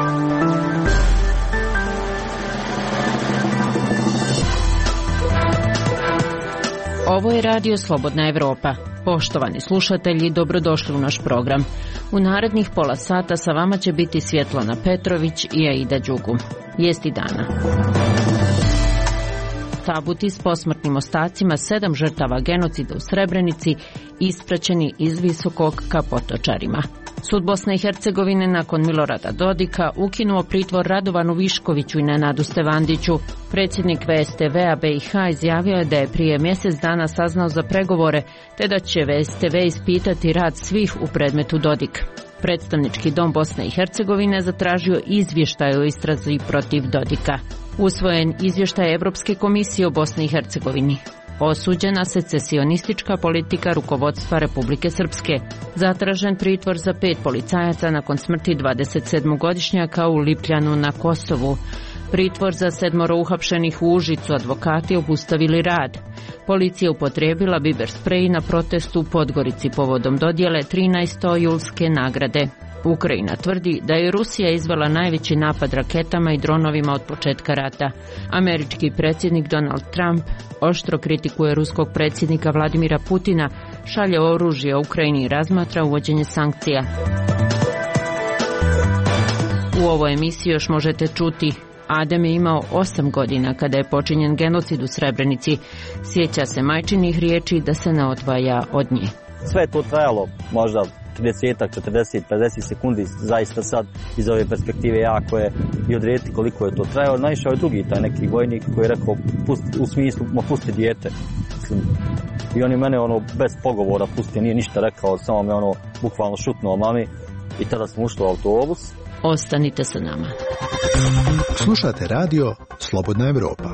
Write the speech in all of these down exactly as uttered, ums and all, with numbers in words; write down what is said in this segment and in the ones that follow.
Ovo je Radio Slobodna Evropa. Poštovani slušatelji, dobrodošli u naš program. U narednih pola sata sa vama će biti Svjetlana Petrović i Aida Đugu. Vijesti dana. Tabuti s posmrtnim ostacima sedam žrtava genocida u Srebrenici ispraćeni iz Visokog ka Potočarima. Sud Bosne i Hercegovine nakon Milorada Dodika ukinuo pritvor Radovanu Viškoviću i Nenadu Stevandiću. Predsjednik V S T V-a B i H izjavio je da je prije mjesec dana saznao za pregovore, te da će V S T V ispitati rad svih u predmetu Dodik. Predstavnički dom Bosne i Hercegovine zatražio izvještaj o istrazi protiv Dodika. Usvojen izvještaj Europske komisije o Bosni i Hercegovini. Osuđena secesionistička politika rukovodstva Republike Srpske. Zatražen pritvor za pet policajaca nakon smrti dvadesetsedmogodišnjaka u Lipljanu na Kosovu. Pritvor za sedmoro uhapšenih u Užicu, advokati obustavili rad. Policija upotrijebila biber sprej na protestu u Podgorici povodom dodjele trinaeste julske nagrade. Ukrajina tvrdi da je Rusija izvela najveći napad raketama i dronovima od početka rata. Američki predsjednik Donald Trump oštro kritikuje ruskog predsjednika Vladimira Putina, šalje oružje Ukrajini i razmatra uvođenje sankcija. U ovoj emisiji još možete čuti: Adem je imao osam godina kada je počinjen genocid u Srebrenici. Sjeća se majčinih riječi da se ne odvaja od nje. Sve je to trajalo možda trideset, četrdeset, pedeset sekundi, zaista sad iz ove perspektive jako je i odrediti koliko je to trajalo. Naišao je drugi taj neki vojnik koji je rekao pusti, u smislu ma pusti dijete. Mislim, i on je mene ono bez pogovora pusti, nije ništa rekao, samo me ono bukvalno šutnuo mami i tada smo ušli u autobus. Ostanite sa nama. Slušate radio Slobodna Evropa.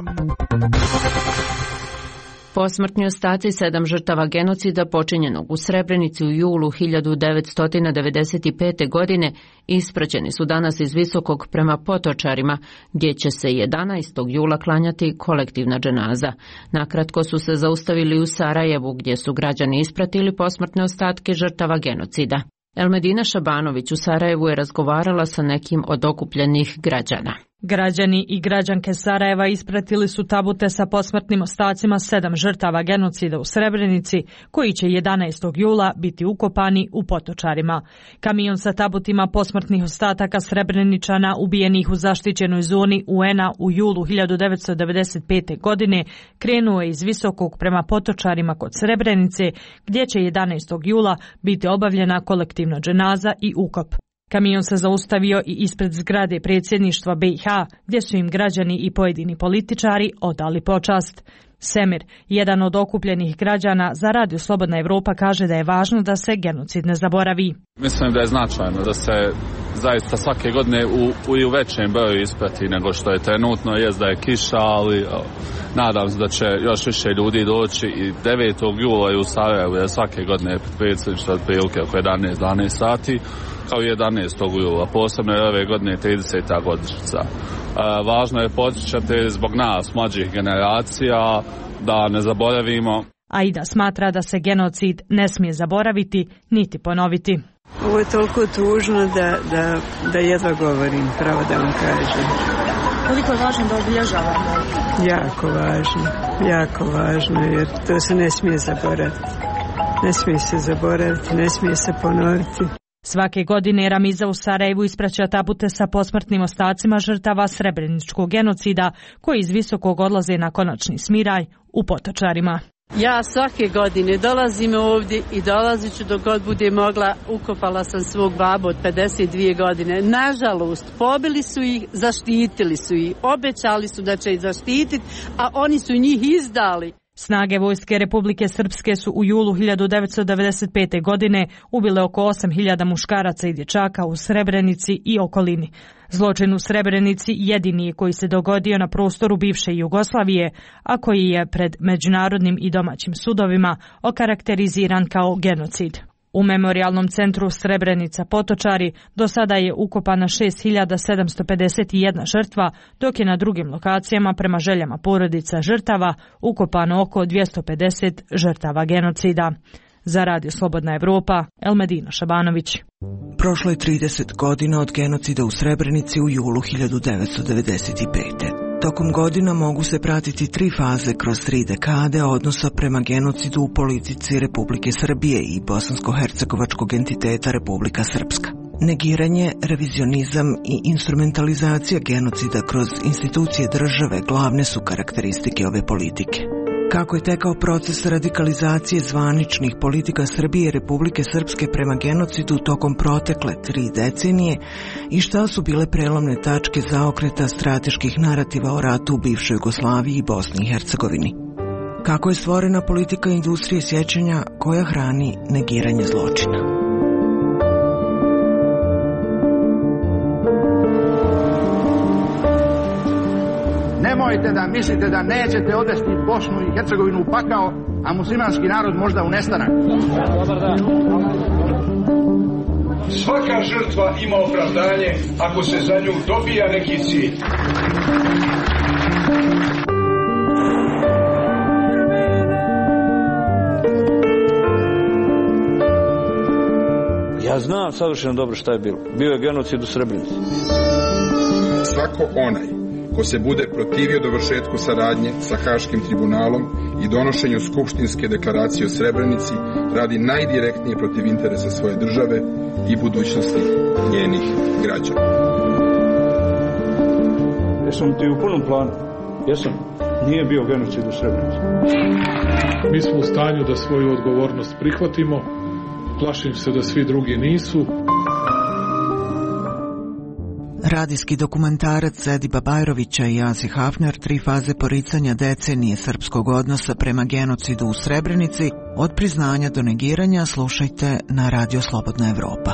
Posmrtni ostaci sedam žrtava genocida počinjenog u Srebrenici u julu hiljadu devetsto devedeset pete. godine ispraćeni su danas iz Visokog prema Potočarima, gdje će se jedanaestog jula klanjati kolektivna dženaza. Nakratko su se zaustavili u Sarajevu, gdje su građani ispratili posmrtne ostatke žrtava genocida. Elmedina Šabanović u Sarajevu je razgovarala sa nekim od okupljenih građana. Građani i građanke Sarajeva ispratili su tabute sa posmrtnim ostacima sedam žrtava genocida u Srebrenici, koji će jedanaestog jula biti ukopani u Potočarima. Kamion sa tabutima posmrtnih ostataka Srebreničana ubijenih u zaštićenoj zoni U N A u julu hiljadu devetsto devedeset pete. godine krenuo je iz Visokog prema Potočarima kod Srebrenice, gdje će jedanaestog jula biti obavljena kolektivna dženaza i ukop. Kamion se zaustavio i ispred zgrade predsjedništva B i H, gdje su im građani i pojedini političari odali počast. Semir, jedan od okupljenih građana za Radio Slobodna Evropa, kaže da je važno da se genocid ne zaboravi. Mislim da je značajno da se zaista svake godine u, u, i u većem broju isprati nego što je trenutno. Jest da je kiša, ali o, nadam se da će još više ljudi doći i devetog jula u Sarajevu, jer svake godine je predsjedništvo otprilike oko jedanaest dvanaest sati, kao i jedanaestog jula, posebno je ove godine trideseta godišnjica. E, važno je podsjećati zbog nas, mlađih generacija, da ne zaboravimo. Aida smatra da se genocid ne smije zaboraviti niti ponoviti. Ovo je toliko tužno da, da, da jedva govorim, pravo da vam kažem. Koliko je važno da obilježavamo? Jako važno, jako važno, jer to se ne smije zaboraviti. Ne smije se zaboraviti, ne smije se ponoviti. Svake godine Ramiza u Sarajevu ispraća tabute sa posmrtnim ostacima žrtava Srebreničkog genocida, koji iz Visokog odlaze na konačni smiraj u Potočarima. Ja svake godine dolazim ovdje i dolazit ću dok god bude mogla. Ukopala sam svog babu od pedeset dvije godine. Nažalost, pobili su ih, zaštitili su ih, obećali su da će ih zaštititi, a oni su njih izdali. Snage vojske Republike Srpske su u julu hiljadu devetsto devedeset pete. godine ubile oko osam hiljada muškaraca i dječaka u Srebrenici i okolini. Zločin u Srebrenici jedini je koji se dogodio na prostoru bivše Jugoslavije, a koji je pred međunarodnim i domaćim sudovima okarakteriziran kao genocid. U Memorijalnom centru Srebrenica Potočari do sada je ukopana šest hiljada sedamsto pedeset jedna žrtva, dok je na drugim lokacijama prema željama porodica žrtava ukopano oko dvjesto pedeset žrtava genocida. Za Radio Slobodna Evropa, Elmedina Šabanović. Prošlo je trideset godina od genocida u Srebrenici u julu hiljadu devetsto devedeset pete. Tokom godina mogu se pratiti tri faze kroz tri dekade odnosa prema genocidu u politici Republike Srbije i bosansko-hercegovačkog entiteta Republika Srpska. Negiranje, revizionizam i instrumentalizacija genocida kroz institucije države glavne su karakteristike ove politike. Kako je tekao proces radikalizacije zvaničnih politika Srbije i Republike Srpske prema genocidu tokom protekle tri decenije i šta su bile prelomne tačke zaokreta strateških narativa o ratu u bivšoj Jugoslaviji i Bosni i Hercegovini. Kako je stvorena politika industrije sjećanja koja hrani negiranje zločina. Nemojte da mislite da nećete odvesti Bosnu i Hercegovinu u pakao, a muslimanski narod možda u nestanak. Svaka žrtva ima opravdanje ako se za nju dobija neki cilj. Ja znam savršeno dobro šta je bilo. Bio je genocid u Srebrenici. Svako onaj ko se bude protivio dovršetku saradnje sa Haškim tribunalom i donošenju skupštinske deklaracije o Srebrenici radi najdirektnije protiv interesa svoje države i budućnosti njenih građana. Jesam ti u punom planu? Jesam. Nije bio genocid u Srebrenici. Mi smo u stanju da svoju odgovornost prihvatimo. Plašim se da svi drugi nisu. Radijski dokumentarac Ediba Bajrovića i Asi Hafner, tri faze poricanja decenije srpskog odnosa prema genocidu u Srebrenici, od priznanja do negiranja, slušajte na Radio Slobodna Evropa.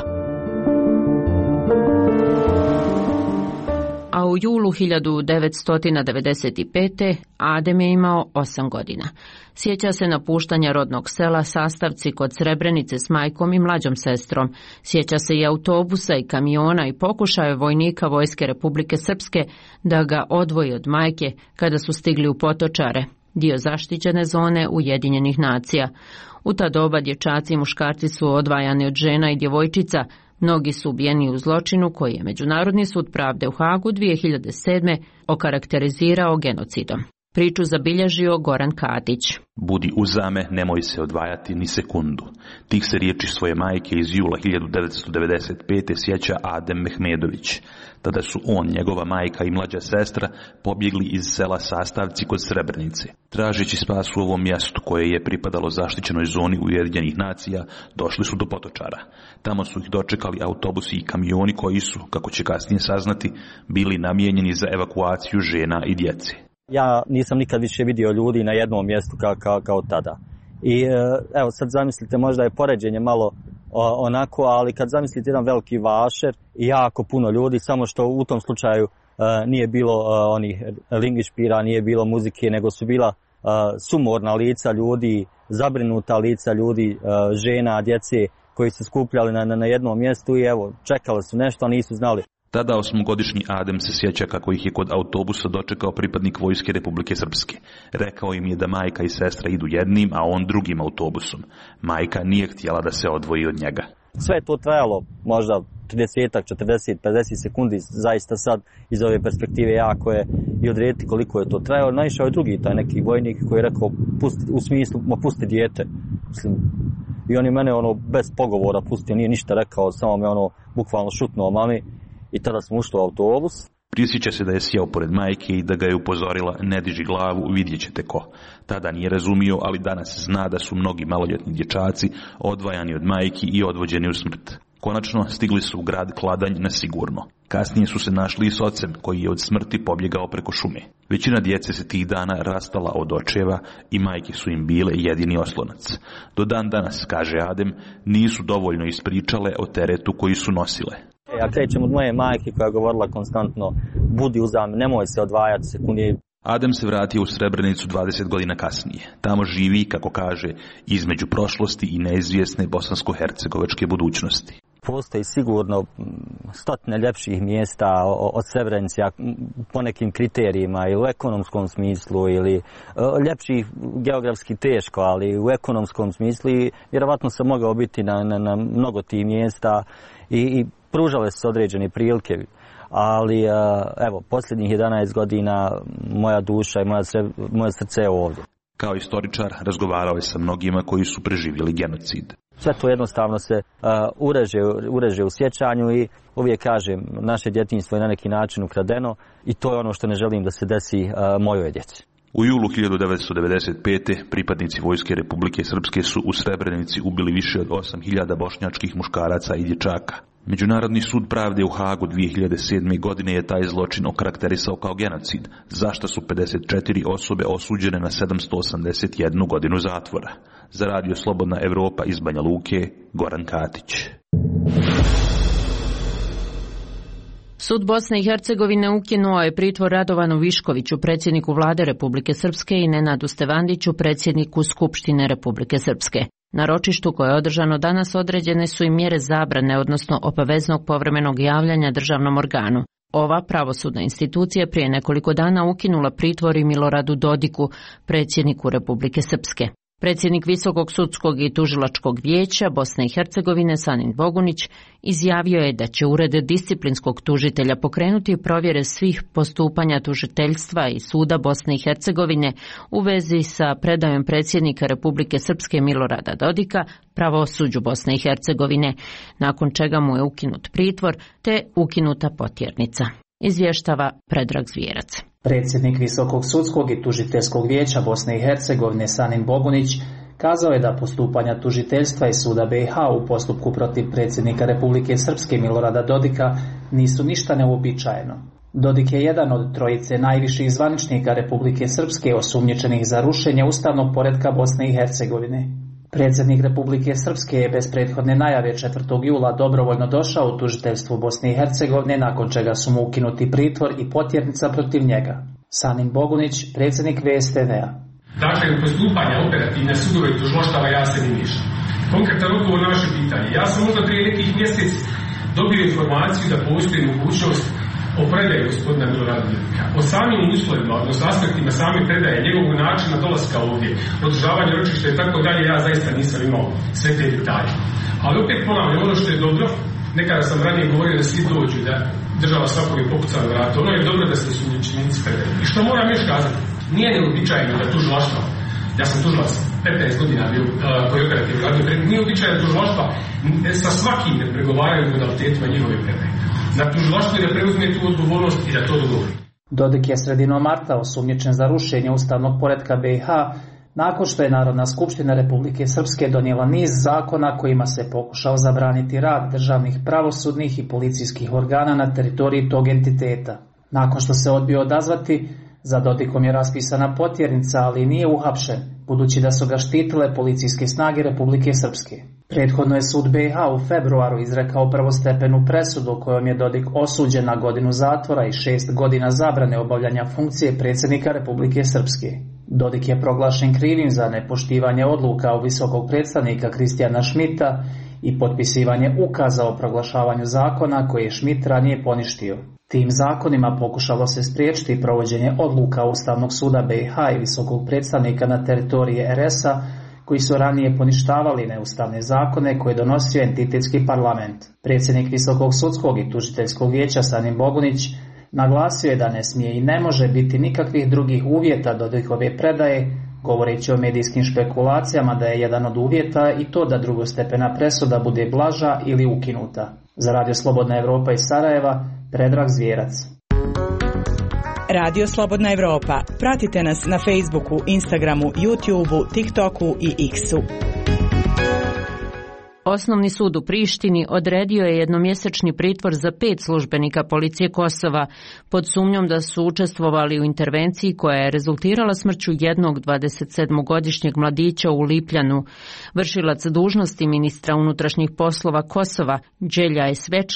A u julu hiljadu devetsto devedeset pete. Adem je imao osam godina. Sjeća se napuštanja rodnog sela Sastavci kod Srebrenice s majkom i mlađom sestrom. Sjeća se i autobusa i kamiona i pokušaja vojnika Vojske Republike Srpske da ga odvoji od majke kada su stigli u Potočare, dio zaštićene zone Ujedinjenih nacija. U ta doba dječaci i muškarci su odvajani od žena i djevojčica. Mnogi su ubijeni u zločinu koji je Međunarodni sud pravde u Hagu dvije hiljade sedme. okarakterizirao genocidom. Priču zabilježio Goran Kadić. Budi uzame, nemoj se odvajati ni sekundu. Tih se riječi svoje majke iz jula hiljadu devetsto devedeset pete. sjeća Adem Mehmedović. Tada su on, njegova majka i mlađa sestra pobjegli iz sela Sastavci kod Srebrenice. Tražeći spas u ovom mjestu koje je pripadalo zaštićenoj zoni Ujedinjenih nacija, došli su do Potočara. Tamo su ih dočekali autobusi i kamioni koji su, kako će kasnije saznati, bili namijenjeni za evakuaciju žena i djece. Ja nisam nikad više vidio ljudi na jednom mjestu kao, kao, kao tada. I evo sad zamislite, možda je poređenje malo o, onako, ali kad zamislite jedan veliki vašer i jako puno ljudi, samo što u tom slučaju uh, nije bilo uh, onih lingišpira, nije bilo muzike, nego su bila uh, sumorna lica ljudi, zabrinuta lica ljudi, uh, žena, djece koji su skupljali na, na, na jednom mjestu i evo, čekali su nešto, a nisu znali. Tada osmogodišnji Adem se sjeća kako ih je kod autobusa dočekao pripadnik Vojske Republike Srpske. Rekao im je da majka i sestra idu jednim, a on drugim autobusom. Majka nije htjela da se odvoji od njega. Sve je to trajalo možda trideset, četrdeset, pedeset sekundi, zaista sad iz ove perspektive jako je i odrediti koliko je to trajalo. Naišao je drugi taj neki vojnik koji je rekao pusti, u smislu, ma pusti dijete. Mislim, i on je mene ono bez pogovora pustio, nije ništa rekao, samo me ono bukvalno šutnuo mami. I tada smo ušli u autobus. Prisjeća se da je sjeo pored majke i da ga je upozorila ne diži glavu, vidjet ćete ko. Tada nije razumio, ali danas zna da su mnogi maloljetni dječaci odvajani od majki i odvođeni u smrt. Konačno stigli su u grad Kladanj na sigurno. Kasnije su se našli i s ocem koji je od smrti pobjegao preko šume. Većina djece se tih dana rastala od očeva i majke su im bile jedini oslonac. Do dan danas, kaže Adem, nisu dovoljno ispričale o teretu koji su nosile. Ja krećem od moje majke koja je govorila konstantno budi uzame, nemoj se odvajati sekundi. Adem se vratio u Srebrenicu dvadeset godina kasnije. Tamo živi, kako kaže, između prošlosti i neizvjesne bosansko-hercegovačke budućnosti. Postoji sigurno stotine ljepših mjesta od Srebrenice po nekim kriterijima ili u ekonomskom smislu ili ljepših geografski teško, ali u ekonomskom smislu i vjerovatno sam mogao biti na, na, na mnogo tih mjesta i, i pružale su određene prilike. Ali evo, posljednjih jedanaest godina moja duša i moja, moje srce je ovdje. Kao istoričar razgovarao je sa mnogima koji su preživjeli genocid. Sve to jednostavno se uh, ureže, ureže u sjećanju i uvijek kažem, naše djetinjstvo je na neki način ukradeno i to je ono što ne želim da se desi uh, mojoj djeci. U julu hiljadu devetsto devedeset pete. pripadnici Vojske Republike Srpske su u Srebrenici ubili više od osam hiljada bošnjačkih muškaraca i dječaka. Međunarodni sud pravde u Hagu dvije hiljade sedme. godine je taj zločin okarakterisao kao genocid, za što su pedeset četiri osobe osuđene na sedamsto osamdeset jednu godinu zatvora. Za radio Slobodna Evropa iz Banja Luke, Goran Katić. Sud Bosne i Hercegovine ukinuo je pritvor Radovanu Viškoviću, predsjedniku vlade Republike Srpske, i Nenadu Stevandiću, predsjedniku Skupštine Republike Srpske. Na ročištu koje je održano danas određene su i mjere zabrane, odnosno obaveznog povremenog javljanja državnom organu. Ova pravosudna institucija prije nekoliko dana ukinula pritvor i Miloradu Dodiku, predsjedniku Republike Srpske. Predsjednik Visokog sudskog i tužilačkog vijeća Bosne i Hercegovine Sanin Bogunić izjavio je da će ured disciplinskog tužitelja pokrenuti provjere svih postupanja tužiteljstva i suda Bosne i Hercegovine u vezi sa predajom predsjednika Republike Srpske Milorada Dodika pravosuđu Bosne i Hercegovine, nakon čega mu je ukinut pritvor te ukinuta potjernica. Izvještava Predrag Zvijerac. Predsjednik Visokog sudskog i tužiteljskog vijeća Bosne i Hercegovine Sanin Bogunić kazao je da postupanja tužiteljstva i suda B i H u postupku protiv predsjednika Republike Srpske Milorada Dodika nisu ništa neuobičajeno. Dodik je jedan od trojice najviših zvaničnika Republike Srpske osumnjičenih za rušenje ustavnog poretka Bosne i Hercegovine. Predsjednik Republike Srpske je bez prethodne najave četvrtog jula dobrovoljno došao u tužiteljstvo Bosne i Hercegovine, nakon čega su mu ukinuti pritvor i potjernica protiv njega. Sanin Bogunić, predsjednik V S T V-a. Dakle, u postupanja operativne sudove i tužilaštava ja se ne miješam. Konkretan odgovor na vaše pitanje. Ja sam možda prije nekih mjesec dobio informaciju da postoji mogućnost o predaji gospodina Milorada Dodika. O samim uslovima, odnosno aspektima same predaje, njegovog načina dolaska ovdje, održavanje ročišta i tako dalje, ja zaista nisam imao sve te detalje. Ali opet ponavljam, ono što je dobro, nekada sam ranije govorio da svi dođu, da država svakog je pokucala na vrata, ono je dobro da ste osumnjičenici predaju. I što moram još kazati, nije neuobičajeno da tužilaštva, ja sam tužilac petnaest godina bio uh, koji operativno radio, nije uobičajeno tužilaštva sa svakim ne pregovaraju modalitetima njihove predaje. Na tužilaštvu da preuzme tu odgovornost i da to dogovori. Dodik je sredinom marta osumnjičen za rušenje ustavnog poretka B i H nakon što je Narodna skupština Republike Srpske donijela niz zakona kojima se pokušao zabraniti rad državnih pravosudnih i policijskih organa na teritoriji tog entiteta. Nakon što se odbio odazvati, za Dodikom je raspisana potjernica, ali nije uhapšen, budući da su ga štitile policijske snage Republike Srpske. Prethodno je sud B i H u februaru izrekao prvostepenu presudu kojom je Dodik osuđen na godinu zatvora i šest godina zabrane obavljanja funkcije predsjednika Republike Srpske. Dodik je proglašen krivim za nepoštivanje odluka u visokog predstavnika Kristijana Šmita i potpisivanje ukaza o proglašavanju zakona koje je Šmit ranije poništio. Tim zakonima pokušalo se spriječiti provođenje odluka Ustavnog suda B i H i visokog predstavnika na teritoriji R S-a koji su ranije poništavali neustavne zakone koje donosio entitetski parlament. Predsjednik Visokog sudskog i tužiteljskog vijeća Sanin Bogunić naglasio je da ne smije i ne može biti nikakvih drugih uvjeta Dodikove predaje, govoreći o medijskim špekulacijama da je jedan od uvjeta i to da drugostepena presuda bude blaža ili ukinuta. Za Radio Slobodna Evropa iz Sarajeva, Predrag Zvijerac. Radio Slobodna Evropa. Pratite nas na Facebooku, Instagramu, YouTubeu, TikToku i X-u. Osnovni sud u Prištini odredio je jednomjesečni pritvor za pet službenika policije Kosova pod sumnjom da su učestvovali u intervenciji koja je rezultirala smrću jednog dvadesetsedmogodišnjeg mladića u Lipljanu. Vršilac dužnosti ministra unutrašnjih poslova Kosova, Đelja Esvečla,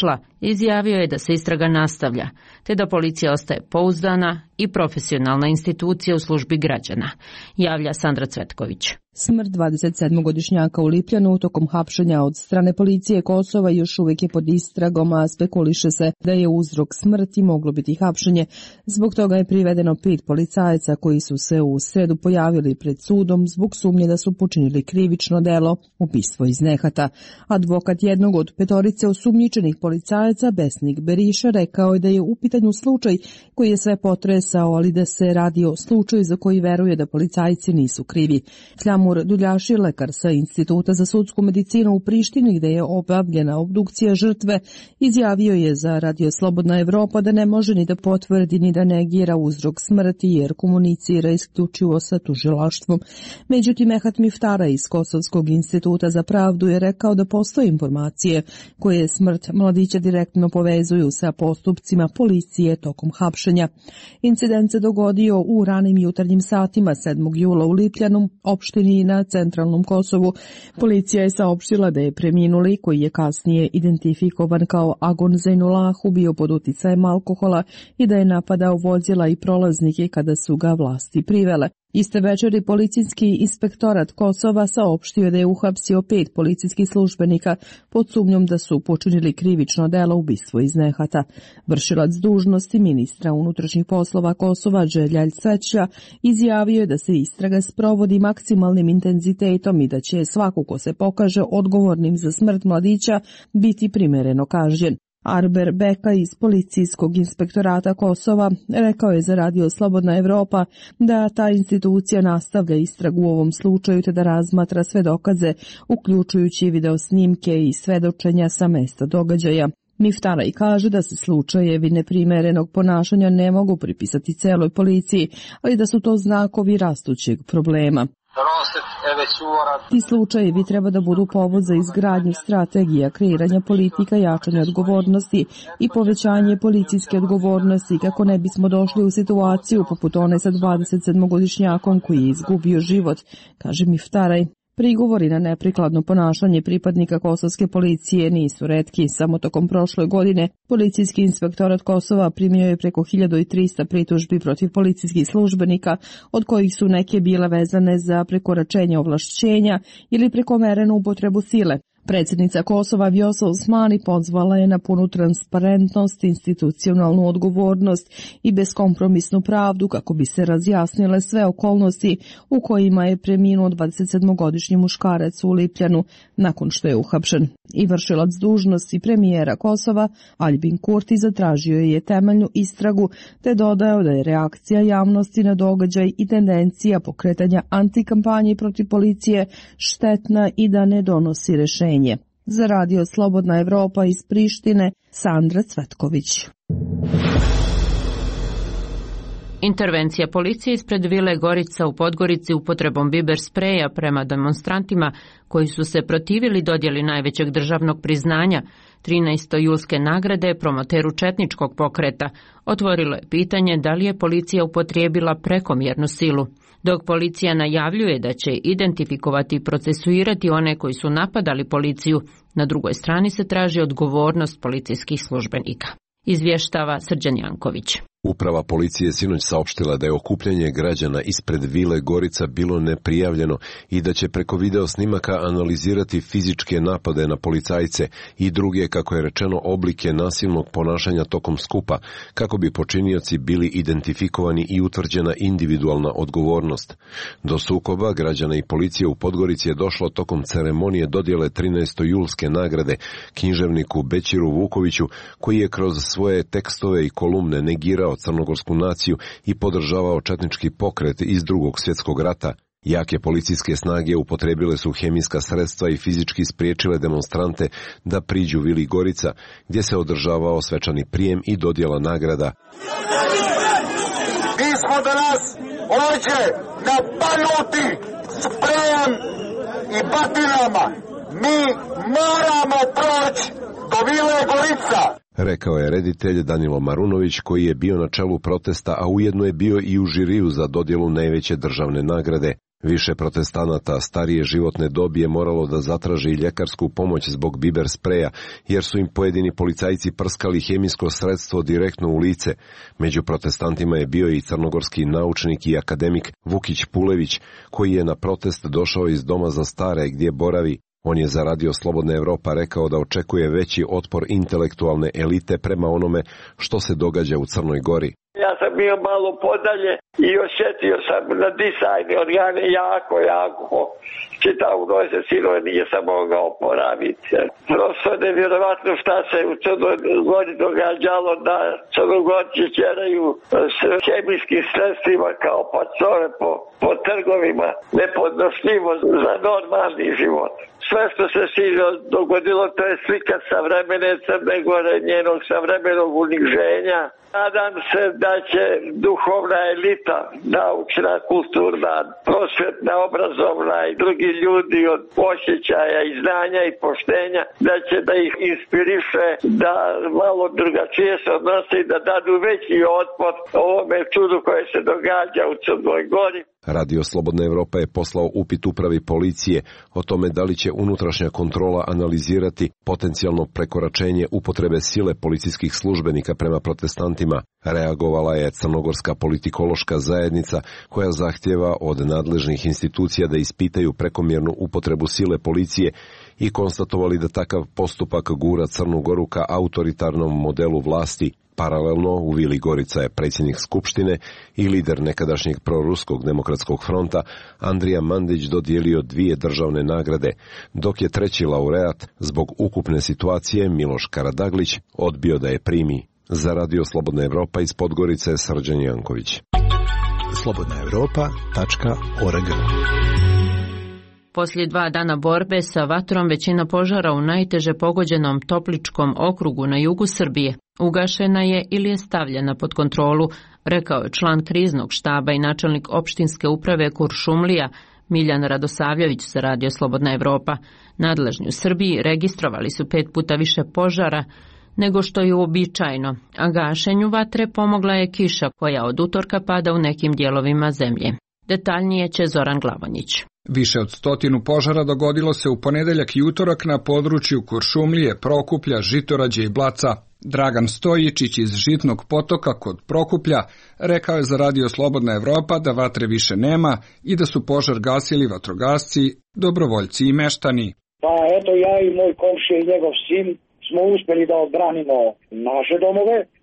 izjavio je da se istraga nastavlja, te da policija ostaje pouzdana i profesionalna institucija u službi građana, javlja Sandra Cvetković. Smrt dvadesetsedmogodišnjaka u Lipljanu tokom hapšenja od strane policije Kosova još uvijek je pod istragom, a spekuliše se da je uzrok smrti moglo biti hapšenje. Zbog toga je privedeno pet policajaca koji su se u sredu pojavili pred sudom zbog sumnje da su počinili krivično delo ubistvo iz nehata. Advokat jednog od petorice osumnjičenih policajaca, Besnik Beriša, rekao je da je u pitanju slučaj koji je sve potresao, ali da se radi o slučaju za koji veruje da policajci nisu krivi. Mur Duljaši, lekar sa Instituta za sudsku medicinu u Prištini, gde je obavljena obdukcija žrtve, izjavio je za Radio Slobodna Evropa da ne može ni da potvrdi ni da negira uzrok smrti jer komunicira isključivo sa tužilaštvom. Međutim, Mehat Miftara iz Kosovskog instituta za pravdu je rekao da postoje informacije koje smrt mladića direktno povezuju sa postupcima policije tokom hapšenja. Incident se dogodio u ranim jutarnjim satima sedmog jula u Lipljanu, opštini na centralnom Kosovu. Policija je saopštila da je preminuli, koji je kasnije identifikovan kao Agon Zajnulah, bio pod uticajem alkohola i da je napadao vozila i prolaznike kada su ga vlasti privele. Iste večeri policijski inspektorat Kosova saopštio da je uhapsio pet policijskih službenika pod sumnjom da su počinili krivično delo ubistvo iz nehata. Vršilac dužnosti ministra unutrašnjih poslova Kosova Đeljalj Seća izjavio je da se istraga sprovodi maksimalnim intenzitetom i da će svako ko se pokaže odgovornim za smrt mladića biti primereno kažnjen. Arber Beka iz Policijskog inspektorata Kosova rekao je za Radio Slobodna Evropa da ta institucija nastavlja istragu u ovom slučaju te da razmatra sve dokaze, uključujući video snimke i svedočenja sa mesta događaja. Miftara i kaže da se slučajevi neprimerenog ponašanja ne mogu pripisati celoj policiji, ali da su to znakovi rastućeg problema. Ti slučajevi treba da budu povod za izgradnju strategija, kreiranja politika, jačanje odgovornosti i povećanje policijske odgovornosti kako ne bismo došli u situaciju poput one sa dvadesetsedmogodišnjakom koji je izgubio život, kaže Miftaraj. Prigovori na neprikladno ponašanje pripadnika kosovske policije nisu retki. Samo tokom prošle godine Policijski inspektorat Kosova primio je preko hiljadu trista pritužbi protiv policijskih službenika, od kojih su neke bile vezane za prekoračenje ovlašćenja ili prekomerenu upotrebu sile. Predsjednica Kosova Vjosa Osmani pozvala je na punu transparentnost, institucionalnu odgovornost i beskompromisnu pravdu kako bi se razjasnile sve okolnosti u kojima je preminuo dvadesetsedmogodišnji muškarac u Lipljanu nakon što je uhapšen. I vršilac dužnosti premijera Kosova Aljbin Kurti zatražio je temeljnu istragu te dodao da je reakcija javnosti na događaj i tendencija pokretanja antikampanje protiv policije štetna i da ne donosi rešenje. Za Radio Slobodna Evropa iz Prištine, Sandra Cvetković. Intervencija policije ispred Vile Gorica u Podgorici upotrebom biber spreja prema demonstrantima koji su se protivili dodjeli najvećeg državnog priznanja, trinaeste julske nagrade promoteru četničkog pokreta, otvorilo je pitanje da li je policija upotrijebila prekomjernu silu. Dok policija najavljuje da će identifikovati i procesuirati one koji su napadali policiju, na drugoj strani se traži odgovornost policijskih službenika. Izvještava Srđan Janković. Uprava policije sinoć saopštila da je okupljanje građana ispred Vile Gorica bilo neprijavljeno i da će preko video snimaka analizirati fizičke napade na policajce i druge, kako je rečeno, oblike nasilnog ponašanja tokom skupa, kako bi počinioci bili identifikovani i utvrđena individualna odgovornost. Do sukoba građana i policije u Podgorici je došlo tokom ceremonije dodjele trinaeste julske nagrade književniku Bećiru Vukoviću, koji je kroz svoje tekstove i kolumne negirao crnogorsku naciju i podržavao četnički pokret iz Drugog svjetskog rata. Jake policijske snage upotrebile su hemijska sredstva i fizički spriječile demonstrante da priđu Vili Gorica, gdje se održavao svečani prijem i dodjela nagrada. Mi smo danas ovdje napadnuti sprejem i batinama. Mi moramo proći do Vile Gorica, rekao je reditelj Danilo Marunović, koji je bio na čelu protesta, a ujedno je bio i u žiriju za dodjelu najveće državne nagrade. Više protestanata starije životne dobi je moralo da zatraži ljekarsku pomoć zbog biber spreja, jer su im pojedini policajci prskali hemijsko sredstvo direktno u lice. Među protestantima je bio i crnogorski naučnik i akademik Vukić Pulević, koji je na protest došao iz doma za stare gdje boravi. On je za Radio Slobodna Evropa rekao da očekuje veći otpor intelektualne elite prema onome što se događa u Crnoj Gori. Ja sam bio malo podalje i osjetio sam na disajne organe jako, jako. Čitav noć sinoć nije sam mogao oporaviti. Prosto nevjerovatno šta se u Crnoj Gori događalo, da Crnogorci ćeraju s hemijskim sredstvima kao pacove po, po trgovima. Nepodnošljivo za normalni život. Sve što se sino dogodilo, to je slika savremene Crne Gore, njenog savremenog uniženja. Nadam se da će duhovna elita, naučna, kulturna, prosvetna, obrazovna i drugi ljudi od osjećaja i znanja i poštenja, da će da ih inspiriše da malo drugačije se odnose i da dadu veći otpor ovome čudu koje se događa u Crnoj Gori. Radio Slobodna Evropa je poslao upit upravi policije o tome da li će unutrašnja kontrola analizirati potencijalno prekoračenje upotrebe sile policijskih službenika prema protestantima. Reagovala je crnogorska politikološka zajednica koja zahtjeva od nadležnih institucija da ispitaju prekomjernu upotrebu sile policije i konstatovali da takav postupak gura Crnu Goru ka autoritarnom modelu vlasti. Paralelno, u Vili Gorica je predsjednik Skupštine i lider nekadašnjeg proruskog demokratskog fronta Andrija Mandić dodijelio dvije državne nagrade, dok je treći laureat zbog ukupne situacije Miloš Karadaglić odbio da je primi. Za Radio Slobodna Evropa iz Podgorice Srđan Janković. slobodna evropa tačka org. Poslije dva dana borbe sa vatrom, većina požara u najteže pogođenom Topličkom okrugu na jugu Srbije ugašena je ili je stavljena pod kontrolu, rekao je član kriznog štaba i načelnik opštinske uprave Kuršumlija Miljan Radosavljević za Radio Slobodna Evropa. Nadležni u Srbiji registrovali su pet puta više požara nego što je uobičajeno, a gašenju vatre pomogla je kiša koja od utorka pada u nekim dijelovima zemlje. Detaljnije će Zoran Glavonjić. Više od stotinu požara dogodilo se u ponedeljak i utorak na području Kuršumlije, Prokuplja, Žitorađe i Blaca. Dragan Stojičić iz Žitnog potoka kod Prokuplja rekao je za Radio Slobodna Evropa da vatre više nema i da su požar gasili vatrogasci, dobrovoljci i meštani. Pa eto, ja i moj komšija i njegov sin smo uspjeli da odbranimo naše domove. E,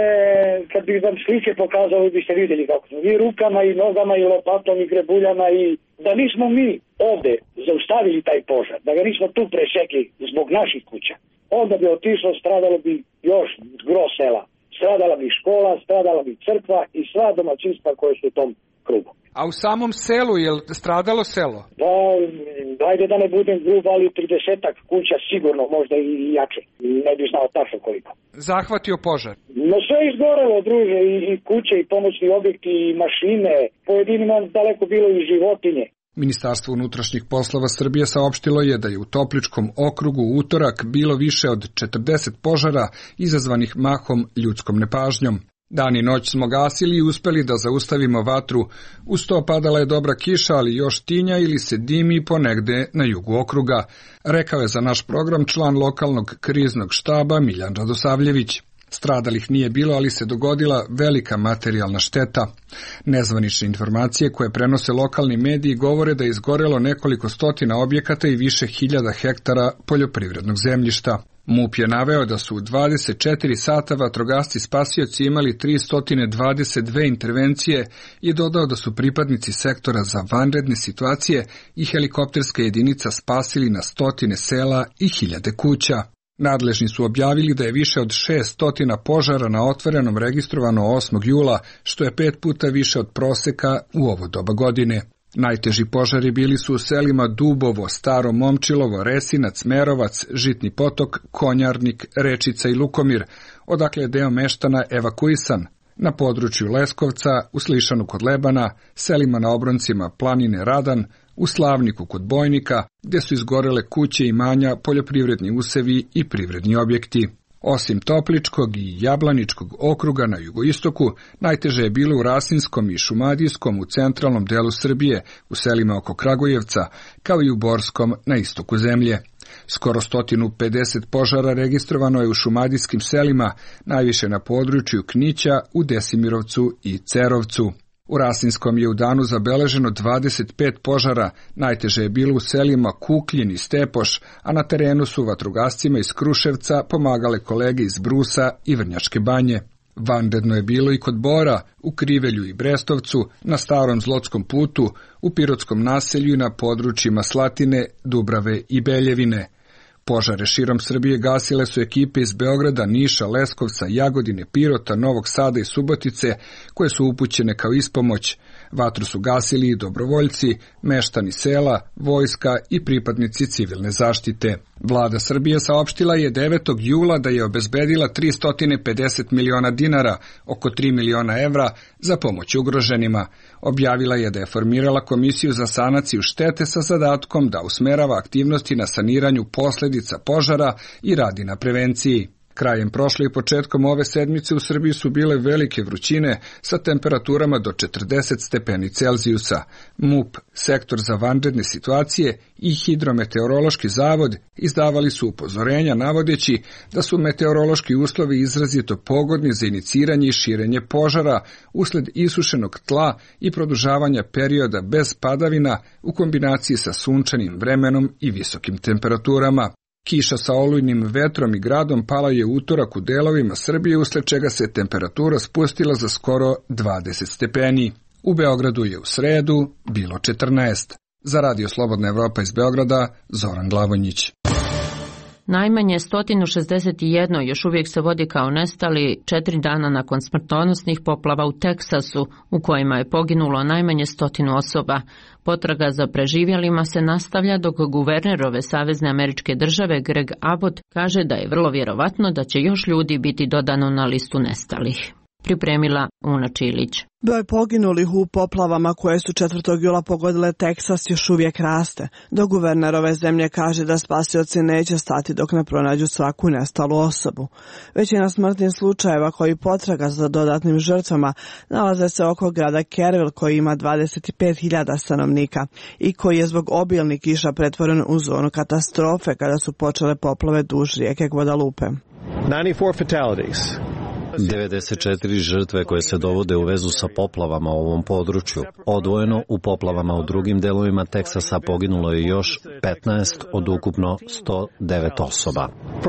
kad bih vam slike pokazali, biste vidjeli kako smo i rukama i nogama i lopatom i grebuljama, i da nismo mi ovde zaustavili taj požar, da ga nismo tu prešekli zbog naših kuća, onda bi otišlo, stradalo bi još gro sela. Stradala bi škola, stradala bi crkva i sva domaćinstva koje su u tom krugu. A u samom selu je stradalo selo? Pa, dajde da ne budem grub, ali tridesetak kuća sigurno, možda i jače. Ne bi znao tačno koliko. Zahvatio požar? No sve izgorelo, druže, i, i kuće, i pomoćni objekti, i mašine, pojedinima daleko bilo i životinje. Ministarstvo unutrašnjih poslova Srbije saopštilo je da je u Topličkom okrugu u utorak bilo više od četrdeset požara izazvanih mahom ljudskom nepažnjom. Dan i noć smo gasili i uspeli da zaustavimo vatru. Uz to padala je dobra kiša, ali još tinja ili se dimi ponegde na jugu okruga, rekao je za naš program član lokalnog kriznog štaba Miljan Radosavljević. Stradalih nije bilo, ali se dogodila velika materijalna šteta. Nezvanične informacije koje prenose lokalni mediji govore da je izgorelo nekoliko stotina objekata i više hiljada hektara poljoprivrednog zemljišta. MUP je naveo da su u dvadeset četiri sata vatrogasci spasioci imali tristo dvadeset dve intervencije i dodao da su pripadnici sektora za vanredne situacije i helikopterska jedinica spasili na stotine sela i hiljade kuća. Nadležni su objavili da je više od šest požara na otvorenom registrovano osmog jula, što je pet puta više od proseka u ovo doba godine. Najteži požari bili su u selima Dubovo, Staro Momčilovo, Resinac, Merovac, Žitni potok, Konjarnik, Rečica i Lukomir, odakle je deo meštana evakuisan. Na području Leskovca, u Slišanu kod Lebana, selima na obroncima Planine Radan, u Slavniku kod Bojnika, gdje su izgorele kuće, imanja, poljoprivredni usevi i privredni objekti. Osim Topličkog i Jablaničkog okruga na jugoistoku, najteže je bilo u Rasinskom i Šumadijskom u centralnom delu Srbije, u selima oko Kragujevca, kao i u Borskom na istoku zemlje. Skoro sto pedeset požara registrovano je u šumadijskim selima, najviše na području Knića, u Desimirovcu i Cerovcu. U Rasinskom je u danu zabeleženo dvadeset pet požara, najteže je bilo u selima Kukljin i Stepoš, a na terenu su vatrogascima iz Kruševca pomagale kolege iz Brusa i Vrnjačke Banje. Vanredno je bilo i kod Bora, u Krivelju i Brestovcu, na Starom Zlotskom putu, u Pirotskom naselju i na područjima Slatine, Dubrave i Beljevine. Požare širom Srbije gasile su ekipe iz Beograda, Niša, Leskovca, Jagodine, Pirota, Novog Sada i Subotice, koje su upućene kao ispomoć. Vatru su gasili i dobrovoljci, meštani sela, vojska i pripadnici civilne zaštite. Vlada Srbije saopštila je devetog jula da je obezbedila tristo pedeset miliona dinara, oko tri miliona evra, za pomoć ugroženima. Objavila je da je formirala komisiju za sanaciju štete sa zadatkom da usmerava aktivnosti na saniranju posljedica požara i radi na prevenciji. Krajem prošle i početkom ove sedmice u Srbiji su bile velike vrućine sa temperaturama do četrdeset stepeni Celzijusa. MUP, sektor za vanredne situacije i Hidrometeorološki zavod izdavali su upozorenja navodeći da su meteorološki uslovi izrazito pogodni za iniciranje i širenje požara usled isušenog tla i produžavanja perioda bez padavina u kombinaciji sa sunčanim vremenom i visokim temperaturama. Kiša sa olujnim vetrom i gradom pala je utorak u delovima Srbije, usled čega se temperatura spustila za skoro dvadeset stepeni. U Beogradu je u sredu bilo četrnaest. Za Radio Slobodna Evropa iz Beograda, Zoran Glavonjić. Najmanje sto šezdeset jedan još uvijek se vodi kao nestali četiri dana nakon smrtonosnih poplava u Teksasu, u kojima je poginulo najmanje stotinu osoba. Potraga za preživjelima se nastavlja dok guverner ove savezne američke države Greg Abbott kaže da je vrlo vjerovatno da će još ljudi biti dodano na listu nestalih. Pripremila Una Čilić. Broj poginulih u poplavama koje su četvrtog jula pogodile Teksas još uvijek raste, dok guverner ove zemlje kaže da spasioci neće stati dok ne pronađu svaku nestalu osobu. Većina smrtnih slučajeva koji potraga za dodatnim žrtvama nalaze se oko grada Kerrville koji ima dvadeset pet hiljada stanovnika i koji je zbog obilnih kiša pretvoren u zonu katastrofe kada su počele poplave duž rijeke Guadalupe. ninety-four fatalities. devedeset četiri žrtve koje se dovode u vezu sa poplavama u ovom području. Odvojeno u poplavama u drugim delovima Teksasa poginulo je još petnaest od ukupno sto devet osoba.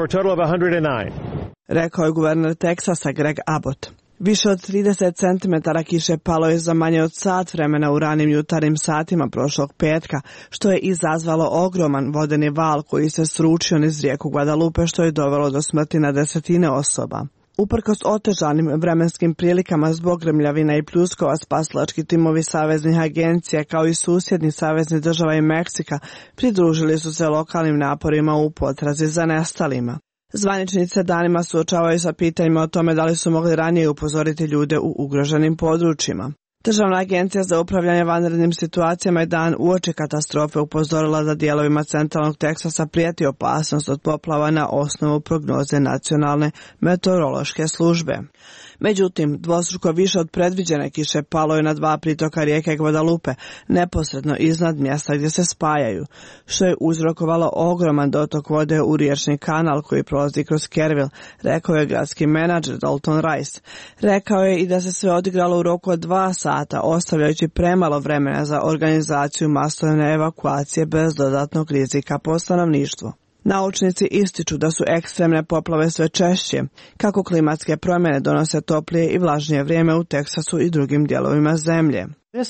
Rekao je guverner Teksasa Greg Abbott. Više od trideset centimetara kiše palo je za manje od sat vremena u ranim jutarnjim satima prošlog petka, što je izazvalo ogroman vodeni val koji se sručio niz rijeku Guadalupe, što je dovelo do smrti na desetine osoba. Uprkos otežanim vremenskim prilikama zbog grmljavina i pljuskova, spasilački timovi saveznih agencija kao i susjednih saveznih država i Meksika pridružili su se lokalnim naporima u potrazi za nestalima. Zvaničnici se danima suočavaju sa pitanjima o tome da li su mogli ranije upozoriti ljude u ugroženim područjima. Državna agencija za upravljanje vanrednim situacijama je dan uoči katastrofe upozorila da dijelovima centralnog Teksasa prijeti opasnost od poplava na osnovu prognoze nacionalne meteorološke službe. Međutim, dvostruko više od predviđene kiše palo je na dva pritoka rijeke Guadalupe, neposredno iznad mjesta gdje se spajaju, što je uzrokovalo ogroman dotok vode u riječni kanal koji prolazi kroz Kerrville, rekao je gradski menadžer Dalton Rice. Rekao je i da se sve odigralo u roku od dva sata, ostavljajući premalo vremena za organizaciju masovne evakuacije bez dodatnog rizika po stanovništvo. Naučnici ističu da su ekstremne poplave sve češće, kako klimatske promjene donose toplije i vlažnije vrijeme u Teksasu i drugim dijelovima zemlje.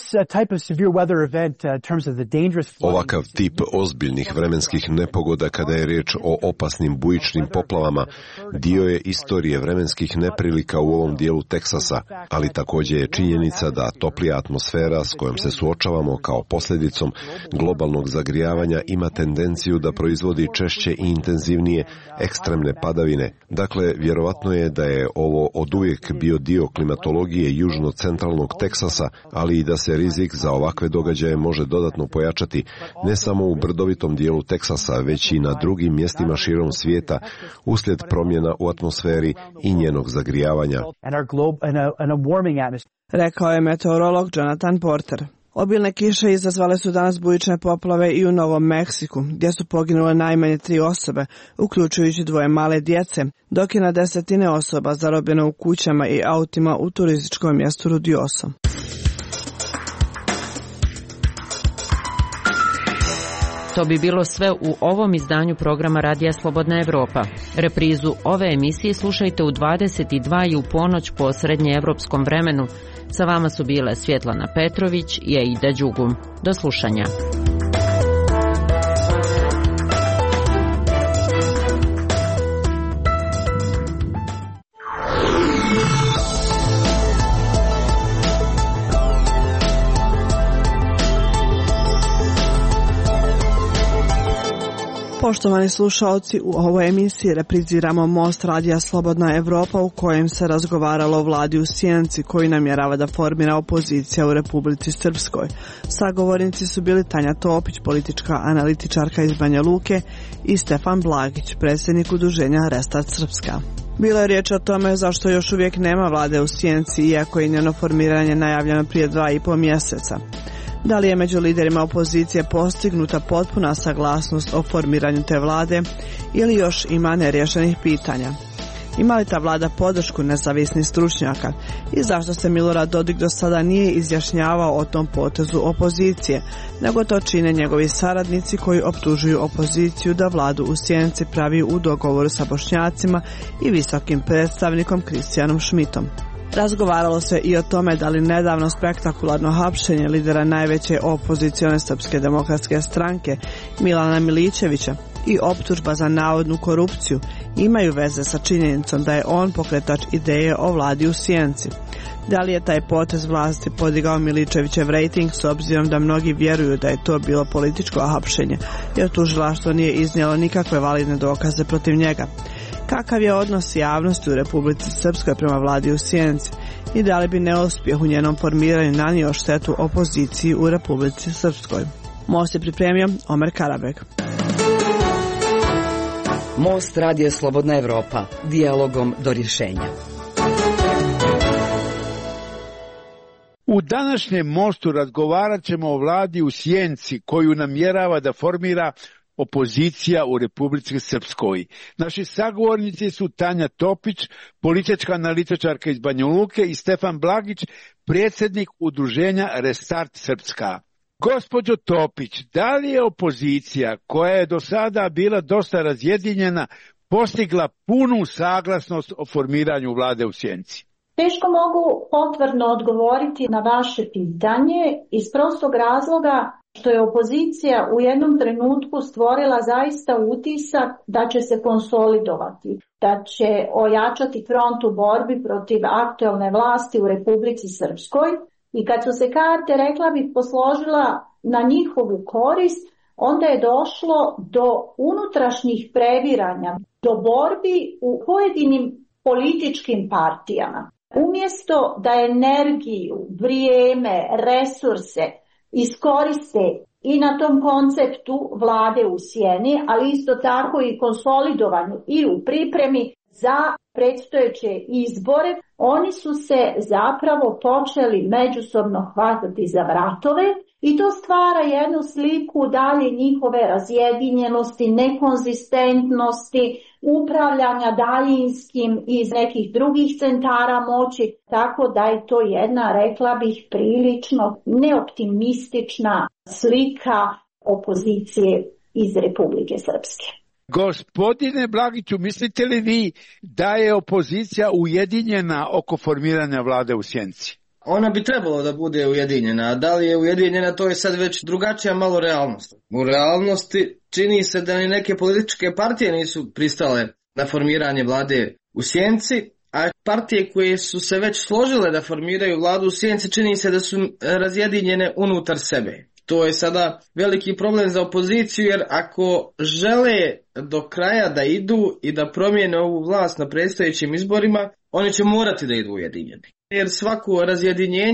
Ovakav tip ozbiljnih vremenskih nepogoda kada je riječ o opasnim bujičnim poplavama dio je istorije vremenskih neprilika u ovom dijelu Teksasa, ali također je činjenica da toplija atmosfera s kojom se suočavamo kao posljedicom globalnog zagrijavanja ima tendenciju da proizvodi češće i intenzivnije ekstremne padavine. Dakle, vjerovatno je da je ovo oduvijek bio dio klimatologije južno-centralnog Teksasa, ali i da da se rizik za ovakve događaje može dodatno pojačati ne samo u brdovitom dijelu Teksasa, već i na drugim mjestima širom svijeta uslijed promjena u atmosferi i njenog zagrijavanja. Rekao je meteorolog Jonathan Porter. Obilne kiše izazvale su danas bujične poplave i u Novom Meksiku, gdje su poginule najmanje tri osobe, uključujući dvoje male djece, dok je na desetine osoba zarobljeno u kućama i autima u turističkom mjestu Ruidoso. To bi bilo sve u ovom izdanju programa Radija Slobodna Evropa. Reprizu ove emisije slušajte u dvadeset dva i u ponoć po srednjeevropskom vremenu. Sa vama su bile Svjetlana Petrović i Aida Đugum. Do slušanja. Poštovani slušalci, u ovoj emisiji repriziramo Most Radija Slobodna Evropa u kojem se razgovaralo o vladi u sjenci koju namjerava da formira opozicija u Republici Srpskoj. Sagovornici su bili Tanja Topić, politička analitičarka iz Banja Luke, i Stefan Blagić, predsjednik udruženja Restart Srpska. Bilo je riječ o tome zašto još uvijek nema vlade u sjenci, iako je njeno formiranje najavljeno prije dva i po mjeseca. Da li je među liderima opozicije postignuta potpuna saglasnost o formiranju te vlade ili još ima neriješenih pitanja? Ima li ta vlada podršku nezavisnih stručnjaka i zašto se Milorad Dodik do sada nije izjašnjavao o tom potezu opozicije, nego to čine njegovi saradnici koji optužuju opoziciju da vladu u sjenci pravi u dogovoru sa Bošnjacima i visokim predstavnikom Kristijanom Šmitom. Razgovaralo se i o tome da li nedavno spektakularno hapšenje lidera najveće opozicione Srpske demokratske stranke Milana Milićevića i optužba za navodnu korupciju imaju veze sa činjenicom da je on pokretač ideje o vladi u sjenci. Da li je taj potez vlasti podigao Milićevićev rejting s obzirom da mnogi vjeruju da je to bilo političko hapšenje, jer tužilaštvo nije iznijelo nikakve validne dokaze protiv njega? Kakav je odnos javnosti u Republici Srpskoj prema vladi u sjenci i da li bi neuspjeh u njenom formiranju nanio štetu opoziciji u Republici Srpskoj? Most je pripremio Omer Karabeg. Most Radija Slobodna Evropa, dijalogom do rješenja. U današnjem Mostu razgovarat ćemo o vladi u sjenci koju namjerava da formira opozicija u Republici Srpskoj. Naši sagovornici su Tanja Topić, politička analitičarka iz Banja Luke, i Stefan Blagić, predsjednik udruženja Restart Srpska. Gospođo Topić, da li je opozicija, koja je do sada bila dosta razjedinjena, postigla punu saglasnost o formiranju vlade u sjenci? Teško mogu potvrdno odgovoriti na vaše pitanje iz prostog razloga što je opozicija u jednom trenutku stvorila zaista utisak da će se konsolidovati, da će ojačati front u borbi protiv aktuelne vlasti u Republici Srpskoj, i kad su se karte, rekla bih, posložila na njihovu korist, onda je došlo do unutrašnjih previranja, do borbi u pojedinim političkim partijama. Umjesto da energiju, vrijeme, resurse iskoriste i na tom konceptu vlade u sjeni, ali isto tako i konsolidovanju i u pripremi za predstojeće izbore, oni su se zapravo počeli međusobno hvatati za vratove i to stvara jednu sliku dalje njihove razjedinjenosti, nekonzistentnosti, upravljanja daljinskim iz nekih drugih centara moći, tako da je to jedna, rekla bih, prilično neoptimistična slika opozicije iz Republike Srpske. Gospodine Blagiću, mislite li vi da je opozicija ujedinjena oko formiranja vlade u sjenci? Ona bi trebalo da bude ujedinjena, a da li je ujedinjena, to je sad već drugačija malo realnost. U realnosti čini se da ni neke političke partije nisu pristale na formiranje vlade u sjenci, a partije koje su se već složile da formiraju vladu u sjenci čini se da su razjedinjene unutar sebe. To je sada veliki problem za opoziciju, jer ako žele do kraja da idu i da promijene ovu vlast na predstojećim izborima, oni će morati da idu ujedinjeni. Jer svako razjedinjenje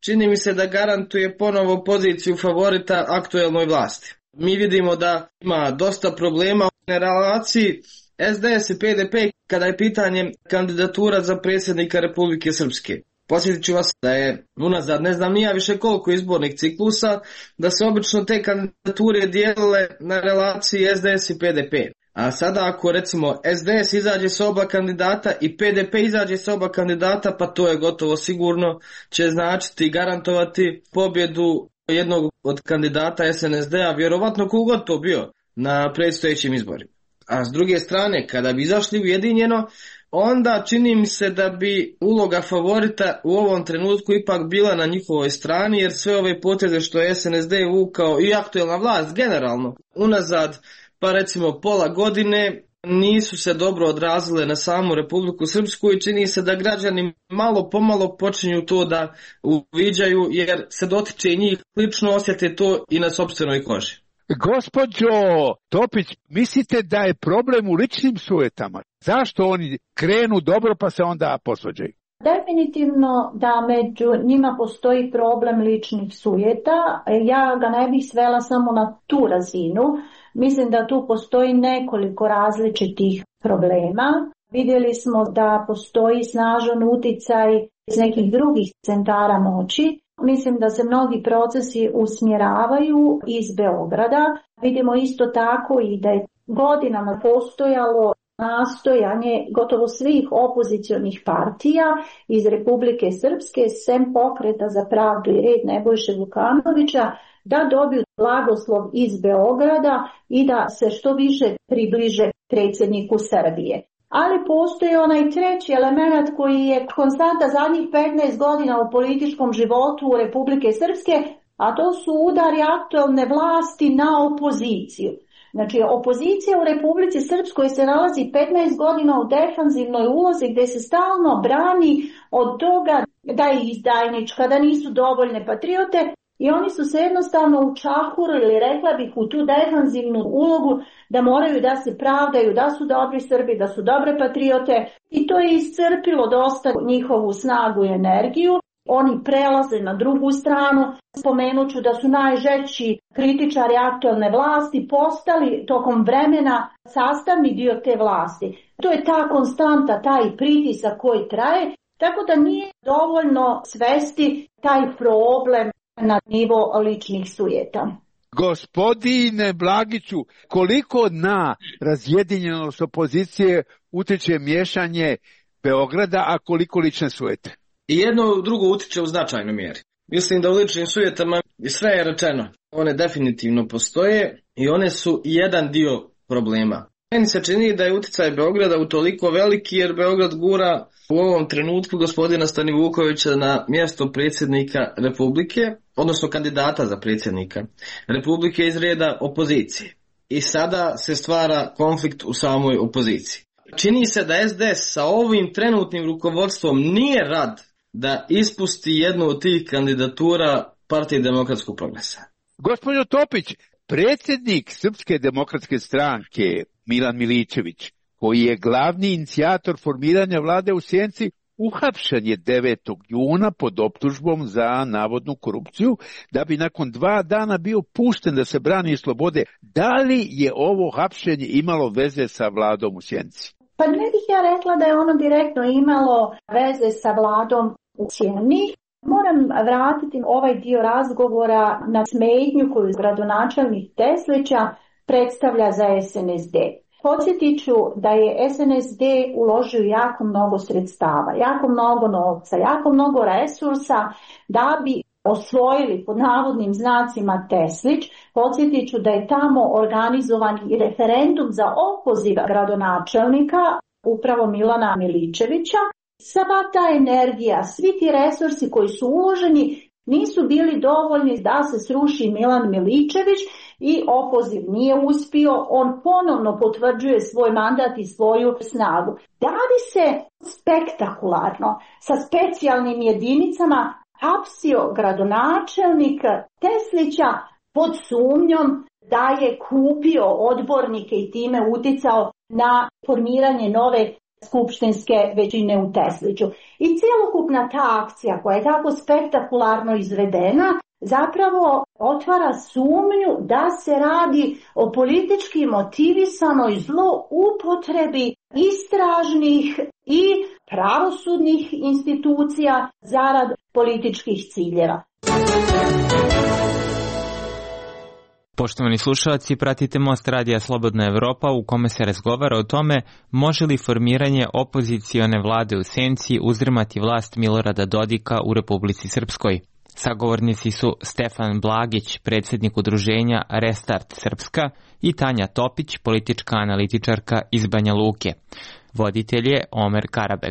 čini mi se da garantuje ponovo poziciju favorita aktuelnoj vlasti. Mi vidimo da ima dosta problema na relaciji S D S i P D P kada je pitanje kandidatura za predsjednika Republike Srpske. Podsjetit ću vas da je unazad ne znam nija više koliko izbornih ciklusa, da se obično te kandidature dijelile na relaciji S D S i P D P. A sada ako recimo S D S izađe sa oba kandidata i P D P izađe sa oba kandidata, pa to je gotovo sigurno će značiti garantovati pobjedu jednog od kandidata S N S D-a, vjerovatno kogod to bio na predstojećim izborima. A s druge strane, kada bi izašli ujedinjeno, onda čini mi se da bi uloga favorita u ovom trenutku ipak bila na njihovoj strani, jer sve ove poteze što je S N S D vukao i aktuelna vlast generalno unazad, pa recimo pola godine, nisu se dobro odrazile na samu Republiku Srpsku i čini se da građani malo pomalo počinju to da uviđaju, jer se dotiče i njih, lično osjete to i na sopstvenoj koži. Gospođo Topić, mislite da je problem u ličnim sujetama? Zašto oni krenu dobro pa se onda posvađaju? Definitivno da među njima postoji problem ličnih sujeta. Ja ga ne bih svela samo na tu razinu. Mislim da tu postoji nekoliko različitih problema. Vidjeli smo da postoji snažan uticaj iz nekih drugih centara moći. Mislim da se mnogi procesi usmjeravaju iz Beograda. Vidimo isto tako i da je godinama postojalo nastojanje gotovo svih opozicionih partija iz Republike Srpske, sem Pokreta za pravdu i red Nebojše Vukanovića, da dobiju blagoslov iz Beograda i da se što više približe predsjedniku Srbije. Ali postoji onaj treći element koji je konstanta zadnjih petnaest godina u političkom životu Republike Srpske, a to su udari aktuelne vlasti na opoziciju. Znači, opozicija u Republici Srpskoj se nalazi petnaest godina u defanzivnoj ulozi gdje se stalno brani od toga da je izdajnička, da nisu dovoljne patriote, i oni su se jednostavno učahurili, rekla bih, u tu defanzivnu ulogu da moraju da se pravdaju, da su dobri Srbi, da su dobre patriote, i to je iscrpilo dosta njihovu snagu i energiju. Oni prelaze na drugu stranu. Spomenut ću da su najžešći kritičari aktuelne vlasti postali tokom vremena sastavni dio te vlasti. To je ta konstanta, taj pritisak koji traje, tako da nije dovoljno svesti taj problem na nivo ličnih sujeta. Gospodine Blagiću, koliko na razjedinjenost opozicije utječe miješanje Beograda, a koliko lične sujete? I jedno drugo utječe u značajnoj mjeri. Mislim da u ličnim sujetama sve je rečeno. One definitivno postoje i one su jedan dio problema. Meni se čini da je utjecaj Beograda utoliko veliki jer Beograd gura u ovom trenutku gospodina Stanivukovića na mjesto predsjednika Republike, odnosno kandidata za predsjednika Republike iz reda opozicije. I sada se stvara konflikt u samoj opoziciji. Čini se da S D S sa ovim trenutnim rukovodstvom nije rad da ispusti jednu od tih kandidatura Partije demokratskog progresa. Gospođo Topić, predsjednik Srpske demokratske stranke Milan Miličević, koji je glavni inicijator formiranja vlade u Sjenici, uhapšen je devetog juna pod optužbom za navodnu korupciju, da bi nakon dva dana bio pušten da se brani slobode. Da li je ovo hapšenje imalo veze sa vladom u Sjenici? Pa ne bih ja rekla da je ono direktno imalo veze sa vladom u Sjeni. Moram vratiti ovaj dio razgovora na smetnju koju gradonačelnik Teslića predstavlja za S N S D. Podsjetit ću da je S N S D uložio jako mnogo sredstava, jako mnogo novca, jako mnogo resursa da bi osvojili pod navodnim znacima Teslić. Podsjetit ću da je tamo organizovan i referendum za opoziv gradonačelnika, upravo Milana Miličevića. Sva ta energija, svi ti resursi koji su uloženi nisu bili dovoljni da se sruši Milan Miličević i opoziv nije uspio. On ponovno potvrđuje svoj mandat i svoju snagu. Da bi se spektakularno sa specijalnim jedinicama hapsio gradonačelnik Teslića pod sumnjom da je kupio odbornike i time uticao na formiranje nove skupštinske većine u Tesliću. I cjelokupna ta akcija koja je tako spektakularno izvedena zapravo otvara sumnju da se radi o politički motivisanoj zloupotrebi istražnih i pravosudnih institucija zarad političkih ciljeva. Poštovani slušalci, pratite Most radija Slobodna Evropa u kome se razgovara o tome može li formiranje opozicione vlade u senci uzdrmati vlast Milorada Dodika u Republici Srpskoj. Sagovornici su Stefan Blagić, predsjednik udruženja Restart Srpska, i Tanja Topić, politička analitičarka iz Banja Luke. Voditelj je Omer Karabeg.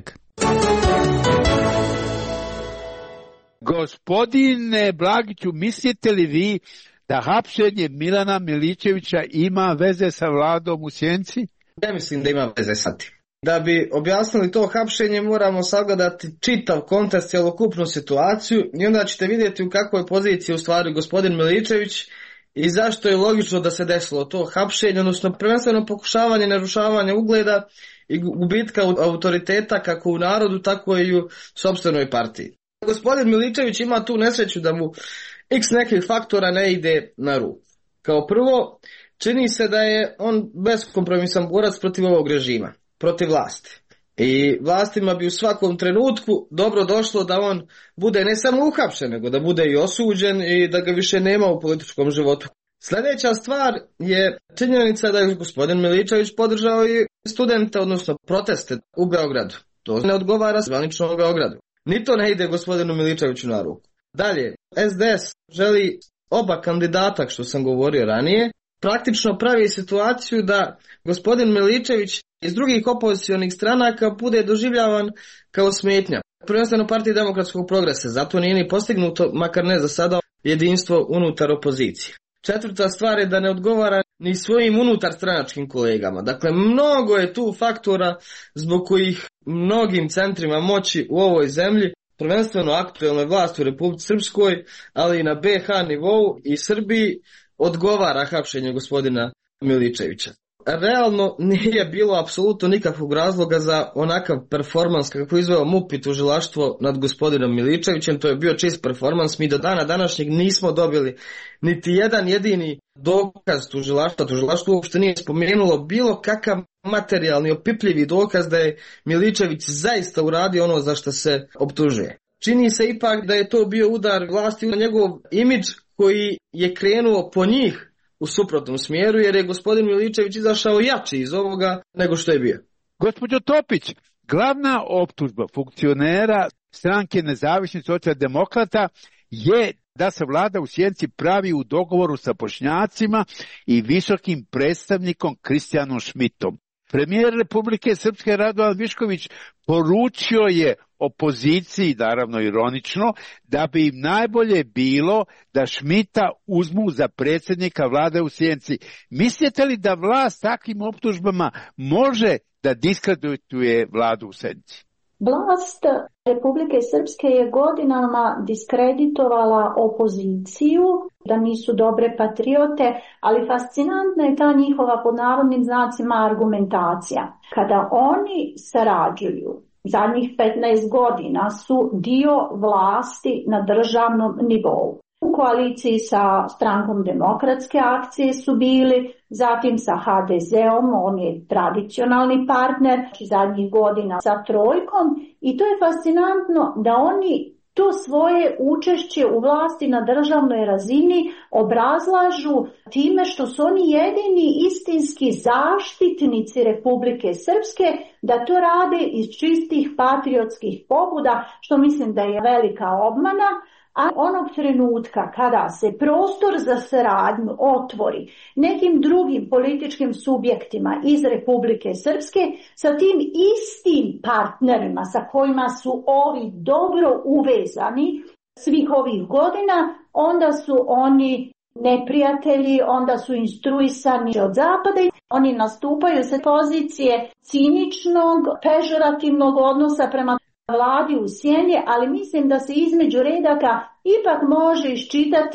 Gospodine Blagiću, mislite li vi da hapšenje Milana Miličevića ima veze sa vladom u sjenci? Ja mislim da ima veze sa tim. Da bi objasnili to hapšenje moramo sagledati čitav kontekst, cjelokupnu situaciju i onda ćete vidjeti u kakvoj poziciji u stvari gospodin Miličević i zašto je logično da se desilo to hapšenje, odnosno prvenstveno pokušavanje narušavanja ugleda i gubitka autoriteta kako u narodu, tako i u sopstvenoj partiji. Gospodin Miličević ima tu nesreću da mu x nekih faktora ne ide na ruku. Kao prvo, čini se da je on beskompromisan borac protiv ovog režima, protiv vlasti. I vlastima bi u svakom trenutku dobro došlo da on bude ne samo uhapšen, nego da bude i osuđen i da ga više nema u političkom životu. Sljedeća stvar je činjenica da je gospodin Miličević podržao i studente, odnosno proteste u Beogradu. To ne odgovara zvanično Beogradu. Ni to ne ide gospodinu Miličeviću na ruku. Dalje, S D S želi oba kandidata, što sam govorio ranije, praktično pravi situaciju da gospodin Miličević iz drugih opozicionih stranaka bude doživljavan kao smetnja. Prvenstveno Partiji demokratskog progresa, zato nije ni postignuto, makar ne za sada, jedinstvo unutar opozicije. Četvrta stvar je da ne odgovara ni svojim unutar stranačkim kolegama. Dakle, mnogo je tu faktora zbog kojih mnogim centrima moći u ovoj zemlji, prvenstveno aktuelnoj vlasti u Republici Srpskoj, ali i na B H nivou i Srbiji, odgovara hapšenje gospodina Miličevića. Realno nije bilo apsolutno nikakvog razloga za onakav performans kako je izveo M U P i tužilaštvo nad gospodinom Miličevićem. To je bio čist performans. Mi do dana današnjeg nismo dobili niti jedan jedini dokaz tužilaštva. Tužilaštvo uopšte nije spomenulo bilo kakav materijalni opipljivi dokaz da je Miličević zaista uradio ono za što se optužuje. Čini se ipak da je to bio udar vlasti na njegov imidž koji je krenuo po njih u suprotnom smjeru, jer je gospodin Miličević izašao jači iz ovoga nego što je bio. Gospođo Topić, glavna optužba funkcionera stranke Nezavisnih socijaldemokrata je da se vlada u sjenci pravi u dogovoru sa Bošnjacima i visokim predstavnikom Kristijanom Šmitom. Premijer Republike Srpske Radovan Višković poručio je opoziciji, naravno ironično, da bi im najbolje bilo da Šmita uzmu za predsjednika vlade u sjenci. Mislite li da vlast takvim optužbama može da diskredituje vladu u sjenci? Vlast Republike Srpske je godinama diskreditovala opoziciju, da nisu dobre patriote, ali fascinantna je ta njihova pod navodnim znacima argumentacija. Kada oni sarađuju, zadnjih petnaest godina su dio vlasti na državnom nivou. U koaliciji sa strankom Demokratske akcije su bili, zatim sa H D Z-om, on je tradicionalni partner, zadnjih godina sa Trojkom, i to je fascinantno da oni to svoje učešće u vlasti na državnoj razini obrazlažu time što su oni jedini istinski zaštitnici Republike Srpske, da to rade iz čistih patriotskih pobuda, što mislim da je velika obmana. A onog trenutka kada se prostor za saradnju otvori nekim drugim političkim subjektima iz Republike Srpske sa tim istim partnerima sa kojima su ovi dobro uvezani svih ovih godina, onda su oni neprijatelji, onda su instruisani od zapada i oni nastupaju sa pozicije ciničnog, pežorativnog odnosa prema vladi u sjeni, ali mislim da se između redaka ipak može iščitati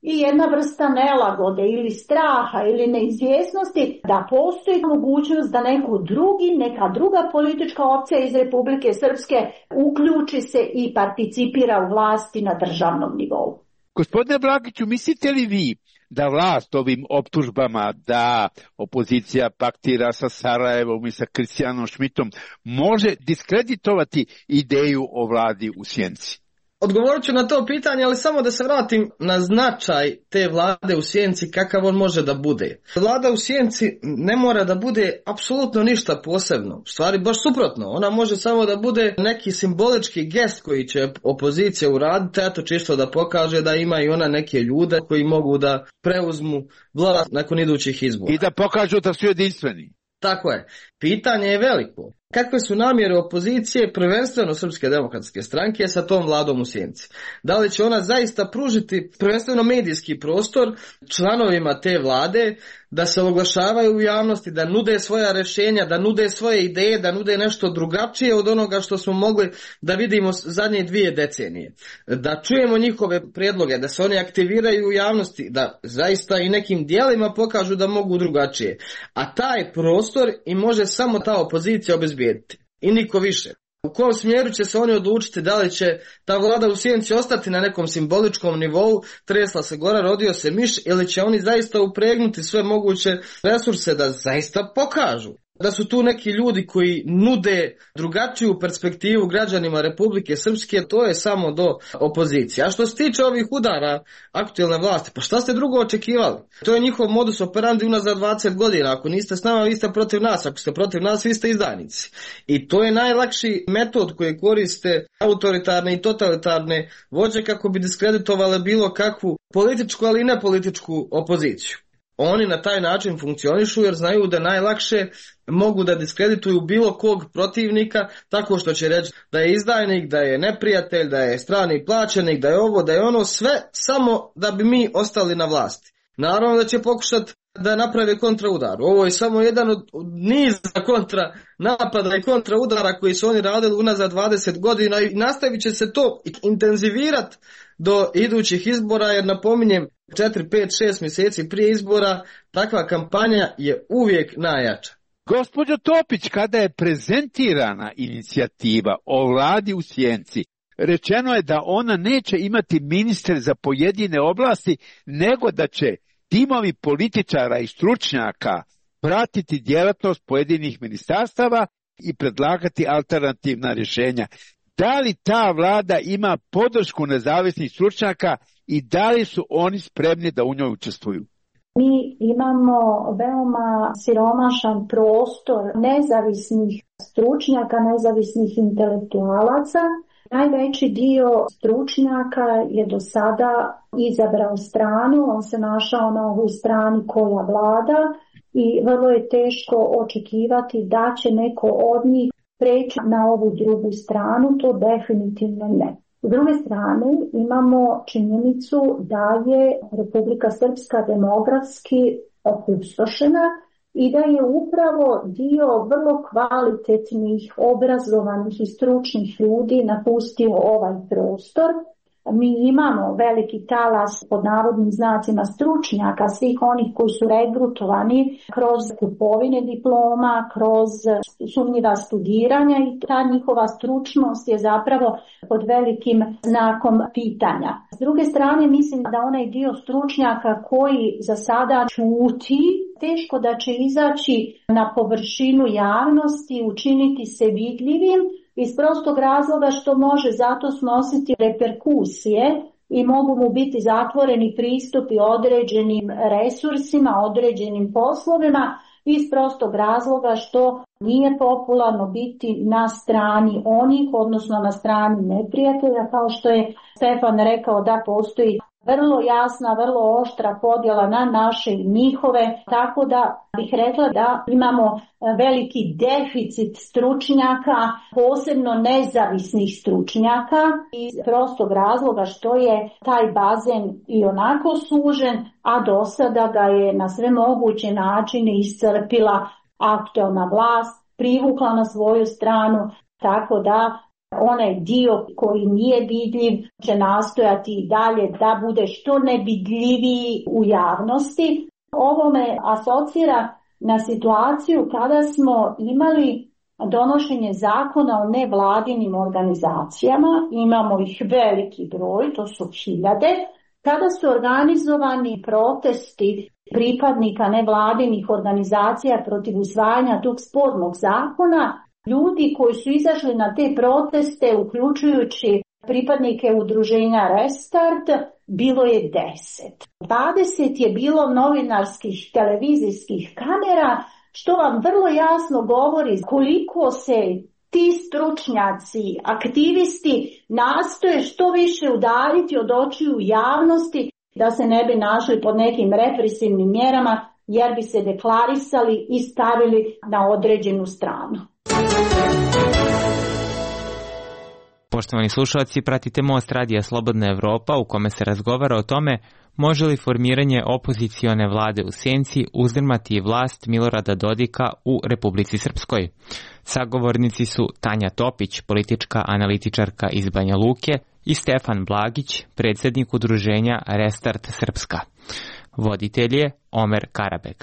i jedna vrsta nelagode ili straha ili neizvjesnosti da postoji mogućnost da neko drugi, neka druga politička opcija iz Republike Srpske uključi se i participira u vlasti na državnom nivou. Gospodine Blagiću, mislite li vi da vlast ovim optužbama da opozicija paktira sa Sarajevom i sa Kristijanom Šmitom može diskreditovati ideju o vladi u sjeni? Odgovorit ću na to pitanje, ali samo da se vratim na značaj te vlade u sjenci, kakav on može da bude. Vlada u sjenci ne mora da bude apsolutno ništa posebno, u stvari baš suprotno, ona može samo da bude neki simbolički gest koji će opozicija uraditi, eto čisto da pokaže da ima i ona neke ljude koji mogu da preuzmu vlast nakon idućih izbora. I da pokažu da su jedinstveni. Tako je. Pitanje je veliko. Kakve su namjere opozicije, prvenstveno Srpske demokratske stranke, sa tom vladom u sjenci? Da li će ona zaista pružiti prvenstveno medijski prostor članovima te vlade da se oglašavaju u javnosti, da nude svoja rješenja, da nude svoje ideje, da nude nešto drugačije od onoga što smo mogli da vidimo zadnje dvije decenije? Da čujemo njihove prijedloge, da se oni aktiviraju u javnosti, da zaista i nekim dijelima pokažu da mogu drugačije. A taj prostor i može samo ta opozicija obezbijediti. I niko više. U kom smjeru će se oni odlučiti, da li će ta vlada u sjenci ostati na nekom simboličkom nivou, tresla se gora, rodio se miš, ili će oni zaista upregnuti sve moguće resurse da zaista pokažu da su tu neki ljudi koji nude drugačiju perspektivu građanima Republike Srpske, to je samo do opozicije. A što se tiče ovih udara aktualne vlasti, pa šta ste drugo očekivali? To je njihov modus operandi unazad dvadeset godina. Ako niste s nama, vi ste protiv nas. Ako ste protiv nas, vi ste izdajnici. I to je najlakši metod koji koriste autoritarne i totalitarne vođe kako bi diskreditovale bilo kakvu političku, ali i nepolitičku opoziciju. Oni na taj način funkcionišu jer znaju da najlakše mogu da diskredituju bilo kog protivnika tako što će reći da je izdajnik, da je neprijatelj, da je strani plaćenik, da je ovo, da je ono, sve samo da bi mi ostali na vlasti. Naravno da će pokušati da naprave kontraudar. Ovo je samo jedan od niza kontra napada i kontraudara koji su oni radili unazad dvadeset godina i nastavit će se to intenzivirati do idućih izbora, jer napominjem četiri, pet, šest mjeseci prije izbora takva kampanja je uvijek najjača. Gospođo Topić, kada je prezentirana inicijativa o vladi u sjenci, rečeno je da ona neće imati ministre za pojedine oblasti, nego da će timovi političara i stručnjaka pratiti djelatnost pojedinih ministarstava i predlagati alternativna rješenja. Da li ta vlada ima podršku nezavisnih stručnjaka i da li su oni spremni da u njoj učestvuju? Mi imamo veoma siromašan prostor nezavisnih stručnjaka, nezavisnih intelektualaca. Najveći dio stručnjaka je do sada izabrao stranu, on se našao na ovoj strani koja vlada i vrlo je teško očekivati da će neko od njih preći na ovu drugu stranu, to definitivno ne. S druge strane imamo činjenicu da je Republika Srpska demografski opustošena i da je upravo dio vrlo kvalitetnih, obrazovanih i stručnih ljudi napustio ovaj prostor. Mi imamo veliki talas pod navodnim znacima stručnjaka, svih onih koji su regrutovani kroz kupovine diploma, kroz sumnjiva studiranja i ta njihova stručnost je zapravo pod velikim znakom pitanja. S druge strane mislim da onaj dio stručnjaka koji za sada ćuti, teško da će izaći na površinu javnosti, učiniti se vidljivim, iz prostog razloga što može zato snositi reperkusije i mogu mu biti zatvoreni pristupi određenim resursima, određenim poslovima, iz prostog razloga što nije popularno biti na strani onih, odnosno na strani neprijatelja, kao što je Stefan rekao da postoji vrlo jasna, vrlo oštra podjela na naše i njihove, tako da bih rekla da imamo veliki deficit stručnjaka, posebno nezavisnih stručnjaka, iz prostog razloga što je taj bazen i onako sužen, a do sada ga je na sve moguće načine iscrpila aktualna vlast, privukla na svoju stranu, tako da onaj dio koji nije vidljiv će nastojati i dalje da bude što nevidljiviji u javnosti. Ovo me asocira na situaciju kada smo imali donošenje zakona o nevladinim organizacijama, imamo ih veliki broj, to su hiljade, kada su organizovani protesti pripadnika nevladinih organizacija protiv usvajanja tog spornog zakona, ljudi koji su izašli na te proteste, uključujući pripadnike udruženja Restart, bilo je deset. dvadeset je bilo novinarskih televizijskih kamera, što vam vrlo jasno govori koliko se ti stručnjaci, aktivisti nastoje što više udaljiti od očiju javnosti da se ne bi našli pod nekim represivnim mjerama jer bi se deklarisali i stavili na određenu stranu. Poštovani slušalci, pratite Most radija Slobodna Evropa u kome se razgovara o tome može li formiranje opozicione vlade u senci uzdrmati vlast Milorada Dodika u Republici Srpskoj. Sagovornici su Tanja Topić, politička analitičarka iz Banja Luke, i Stefan Blagić, predsjednik udruženja Restart Srpska. Voditelj je Omer Karabek.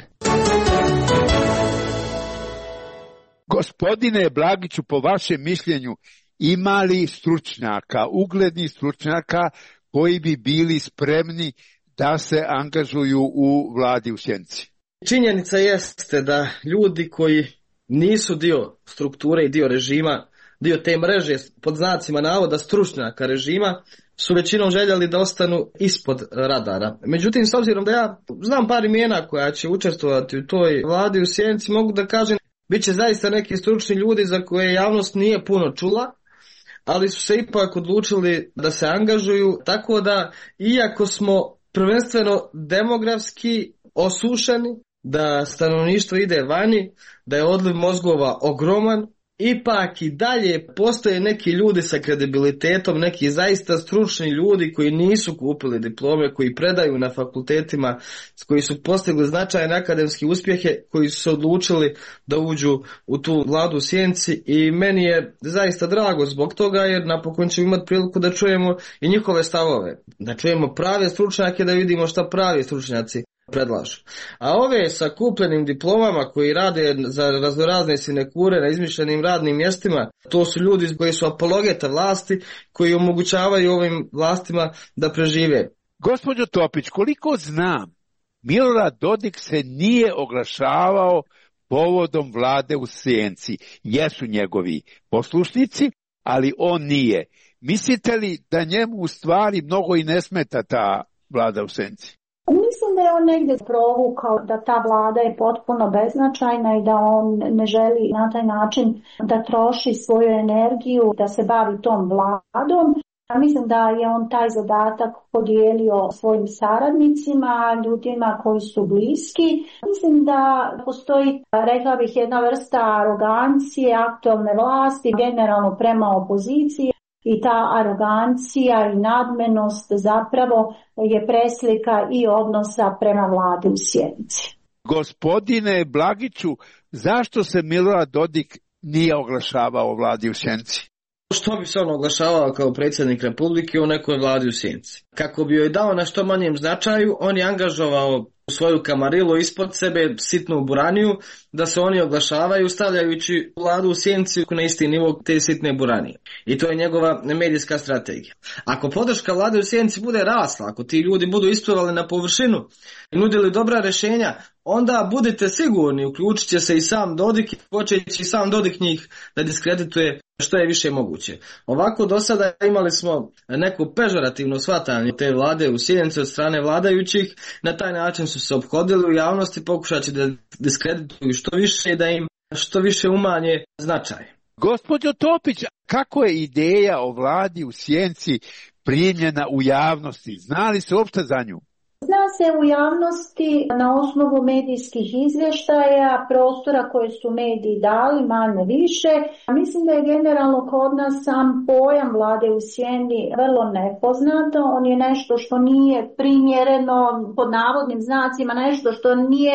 Gospodine Blagiću, po vašem mišljenju, ima li stručnjaka, uglednih stručnjaka koji bi bili spremni da se angažuju u vladi u senci? Činjenica jeste da ljudi koji nisu dio strukture i dio režima, dio te mreže pod znacima navoda stručnjaka režima, su većinom željeli da ostanu ispod radara. Međutim, s obzirom da ja znam par imena koja će učestvovati u toj vladi u senci, mogu da kažem bit će zaista neki stručni ljudi za koje javnost nije puno čula, ali su se ipak odlučili da se angažuju, tako da iako smo prvenstveno demografski osušeni, da stanovništvo ide vani, da je odliv mozgova ogroman, ipak i dalje postoje neki ljudi sa kredibilitetom, neki zaista stručni ljudi koji nisu kupili diplome, koji predaju na fakultetima, koji su postigli značajne akademske uspjehe, koji su se odlučili da uđu u tu vladu u senci, i meni je zaista drago zbog toga, jer napokon ćemo imati priliku da čujemo i njihove stavove, da čujemo prave stručnjake, da vidimo šta pravi stručnjaci predlažu. A ove sa kupljenim diplomama koji rade za raznorazne sinekure na izmišljenim radnim mjestima, to su ljudi koji su apologeta vlasti, koji omogućavaju ovim vlastima da prežive. Gospođo Topić, koliko znam, Milorad Dodik se nije oglašavao povodom vlade u senci. Jesu njegovi poslušnici, ali on nije. Mislite li da njemu u stvari mnogo i ne smeta ta vlada u senci? Mislim da je on negdje provukao da ta vlada je potpuno beznačajna i da on ne želi na taj način da troši svoju energiju, da se bavi tom vladom. A mislim da je on taj zadatak podijelio svojim saradnicima, ljudima koji su bliski. Mislim da postoji, rekla bih, jedna vrsta arogancije aktualne vlasti, generalno prema opoziciji. I ta arogancija i nadmenost zapravo je preslika i odnosa prema vladi u senci. Gospodine Blagiću, zašto se Milorad Dodik nije oglašavao o vladi u senci? Što bi se on oglašavao kao predsjednik Republike u nekoj vladi u senci? Kako bi joj dao na što manjem značaju, on je angažovao u svoju kamarilu ispod sebe sitnu buraniju da se oni oglašavaju stavljajući vladu u senci na isti nivo te sitne buranije. I to je njegova medijska strategija. Ako podrška vlade u senci bude rasla, ako ti ljudi budu isplivali na površinu i nudili dobra rješenja, onda budite sigurni, uključit će se i sam Dodik i počeći sam Dodik njih da diskredituje što je više moguće. Ovako do sada imali smo neku pežorativno shvatanje te vlade u senci od strane vladajućih, na taj način su se ophodili u javnosti pokušajući da diskredituju što više i da im što više umanje značaj. Gospođo Topić, kako je ideja o vladi u senci primljena u javnosti? Zna li se uopšte za nju? Zna se u javnosti na osnovu medijskih izvještaja, prostora koje su mediji dali, manje više. Mislim da je generalno kod nas sam pojam vlade u sjeni vrlo nepoznato. On je nešto što nije primjereno, pod navodnim znacima, nešto što nije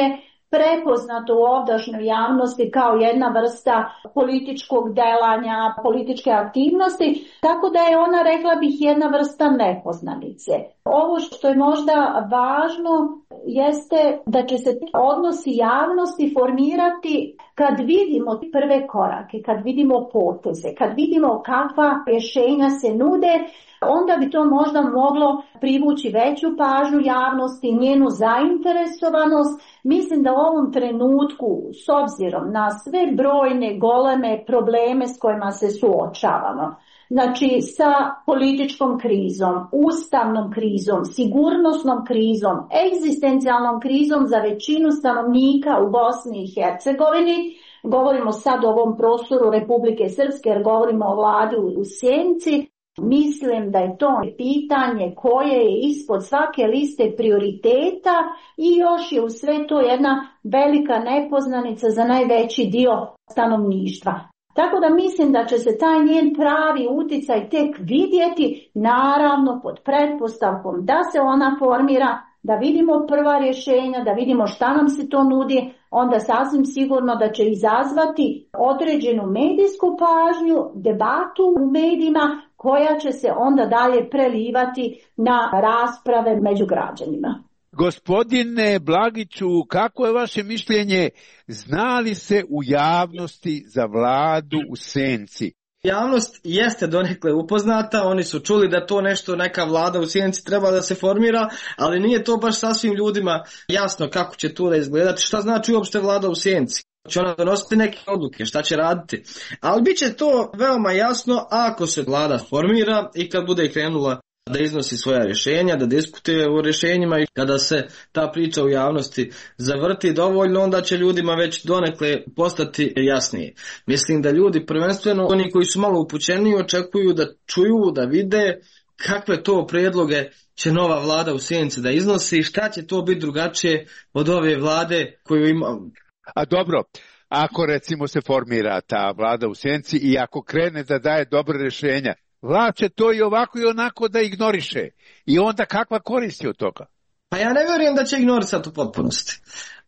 prepoznato u ovdašnjoj javnosti kao jedna vrsta političkog delanja, političke aktivnosti, tako da je ona, rekla bih, jedna vrsta nepoznanice. Ovo što je možda važno jeste da će se odnosi javnosti formirati kad vidimo prve korake, kad vidimo poteze, kad vidimo kakva rješenja se nude, onda bi to možda moglo privući veću pažnju javnosti, njenu zainteresovanost. Mislim da u ovom trenutku, s obzirom na sve brojne goleme probleme s kojima se suočavamo, znači sa političkom krizom, ustavnom krizom, sigurnosnom krizom, egzistencijalnom krizom za većinu stanovnika u Bosni i Hercegovini, govorimo sad o ovom prostoru Republike Srpske jer govorimo o vladi u Sjenici, mislim da je to pitanje koje je ispod svake liste prioriteta i još je u sve to jedna velika nepoznanica za najveći dio stanovništva. Tako da mislim da će se taj njen pravi uticaj tek vidjeti, naravno pod pretpostavkom da se ona formira, da vidimo prva rješenja, da vidimo šta nam se to nudi, onda sasvim sigurno da će izazvati određenu medijsku pažnju, debatu u medijima koja će se onda dalje prelivati na rasprave među građanima. Gospodine Blagiću, kako je vaše mišljenje, zna li se u javnosti za vladu u senci? Javnost jeste donekle upoznata, oni su čuli da to nešto, neka vlada u Sjenici treba da se formira, ali nije to baš sasvim ljudima jasno kako će to da izgledati, šta znači uopšte vlada u Sjenici. Će ona donositi neke odluke, šta će raditi. Ali bit će to veoma jasno ako se vlada formira i kad bude krenula da iznosi svoja rješenja, da diskutuje o rješenjima i kada se ta priča u javnosti zavrti dovoljno, onda će ljudima već donekle postati jasnije. Mislim da ljudi, prvenstveno oni koji su malo upućeniji, očekuju da čuju, da vide kakve to prijedloge će nova vlada u Sjenici da iznosi i šta će to biti drugačije od ove vlade koju imamo. A dobro, ako recimo se formira ta vlada u Sjenici i ako krene da daje dobre rješenja, vlast će to i ovako i onako da ignoriše. I onda kakva koristi od toga? Pa ja ne vjerujem da će ignorisati u potpunosti.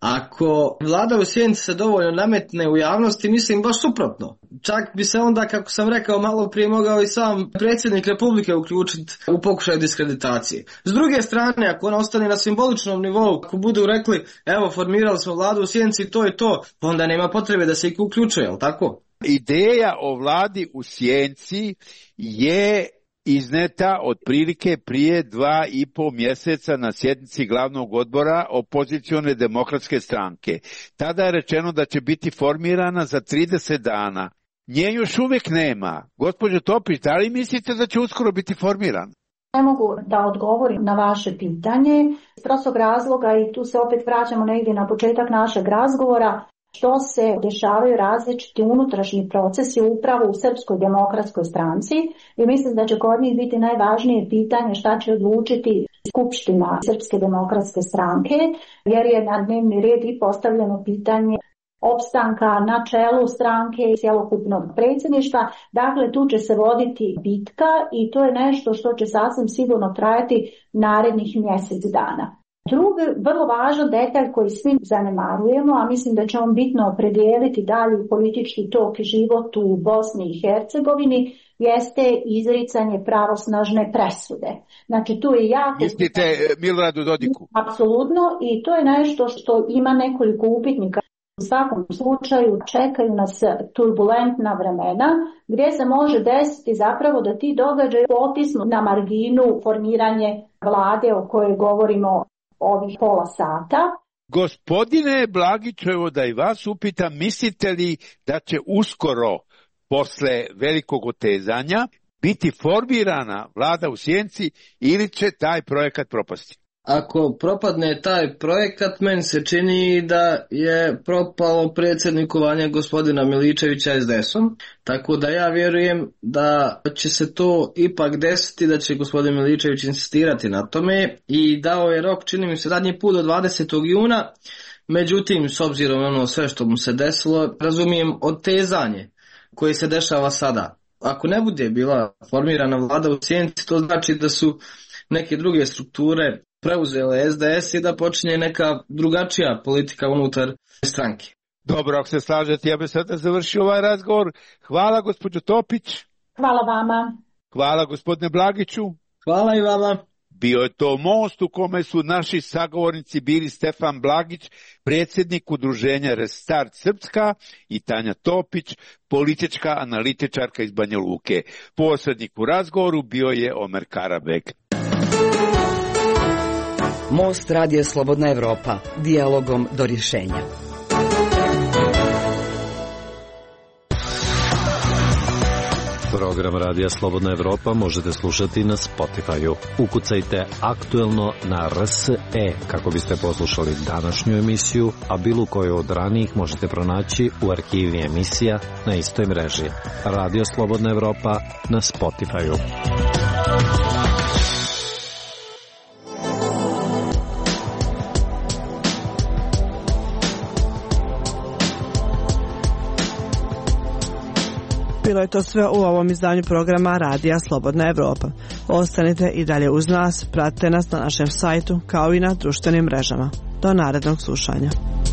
Ako vlada u Sjenici se dovoljno nametne u javnosti, mislim baš suprotno. Čak bi se onda, kako sam rekao malo prije, mogao i sam predsjednik Republike uključiti u pokušaj diskreditacije. S druge strane, ako ona ostane na simboličnom nivou, ako budu rekli, evo formirali smo vladu u Sjenici, to je to, onda nema potrebe da se ih uključuje, jel tako? Ideja o vladi u Sjenici je izneta otprilike prije dva i pol mjeseca na sjednici glavnog odbora opozicione demokratske stranke. Tada je rečeno da će biti formirana za trideset dana. Nje još uvijek nema. Gospođo Topić, da li mislite da će uskoro biti formirana? Ne mogu da odgovorim na vaše pitanje. Iz prostog razloga, i tu se opet vraćamo negdje na početak našeg razgovora, što se dešavaju različiti unutrašnji procesi upravo u Srpskoj demokratskoj stranci i mislim da će kod njih biti najvažnije pitanje šta će odlučiti Skupština Srpske demokratske stranke, jer je na dnevni red i postavljeno pitanje opstanka na čelu stranke i cjelokupnog predsjedništva. Dakle, tu će se voditi bitka i to je nešto što će sasvim sigurno trajati narednih mjesec dana. Drugi, vrlo važan detalj koji svi zanemarujemo, a mislim da će on bitno opredijeliti dalje politički tok i život u Bosni i Hercegovini, jeste izricanje pravosnažne presude. Znači tu je jako... Mislite Miloradu Dodiku? Apsolutno, i to je nešto što ima nekoliko upitnika. U svakom slučaju čekaju nas turbulentna vremena gdje se može desiti zapravo da ti događaji potisnu na marginu formiranje vlade o kojoj govorimo ovih pola sata. Gospodine Blagiću, evo da i vas upitam, mislite li da će uskoro, posle velikog otezanja, biti formirana vlada u Sjenici ili će taj projekat propasti? Ako propadne taj projekat, meni se čini da je propalo predsjednikovanje gospodina Miličevića es de esom, tako da ja vjerujem da će se to ipak desiti, da će gospodin Miličević insistirati na tome i dao je rok, čini mi se, zadnji put do dvadesetog juna, međutim, s obzirom na ono sve što mu se desilo, razumijem otezanje koje se dešava sada. Ako ne bude bila formirana vlada u Sjenici, to znači da su neke druge strukture preuzele S D S i da počinje neka drugačija politika unutar stranke. Dobro, ako se slažete, ja bih sada završio ovaj razgovor. Hvala, gospođo Topić. Hvala vama. Hvala, gospodine Blagiću. Hvala i vama. Bio je to most u kome su naši sagovornici bili Stefan Blagić, predsjednik udruženja Restart Srpska, i Tanja Topić, politička analitičarka iz Banja Luke. Posrednik u razgovoru bio je Omer Karabek. Most radija Slobodna Evropa, dijalogom do rješenja. Program Radija Slobodna Evropa možete slušati na Spotify-u. Ukucajte aktuelno na R S E kako biste poslušali današnju emisiju, a bilo koju od ranijih možete pronaći u arhivi emisija na istoj mreži. Radio Slobodna Evropa na Spotify-u. Bilo je to sve u ovom izdanju programa Radija Slobodna Evropa. Ostanite i dalje uz nas, pratite nas na našem sajtu kao i na društvenim mrežama. Do narednog slušanja.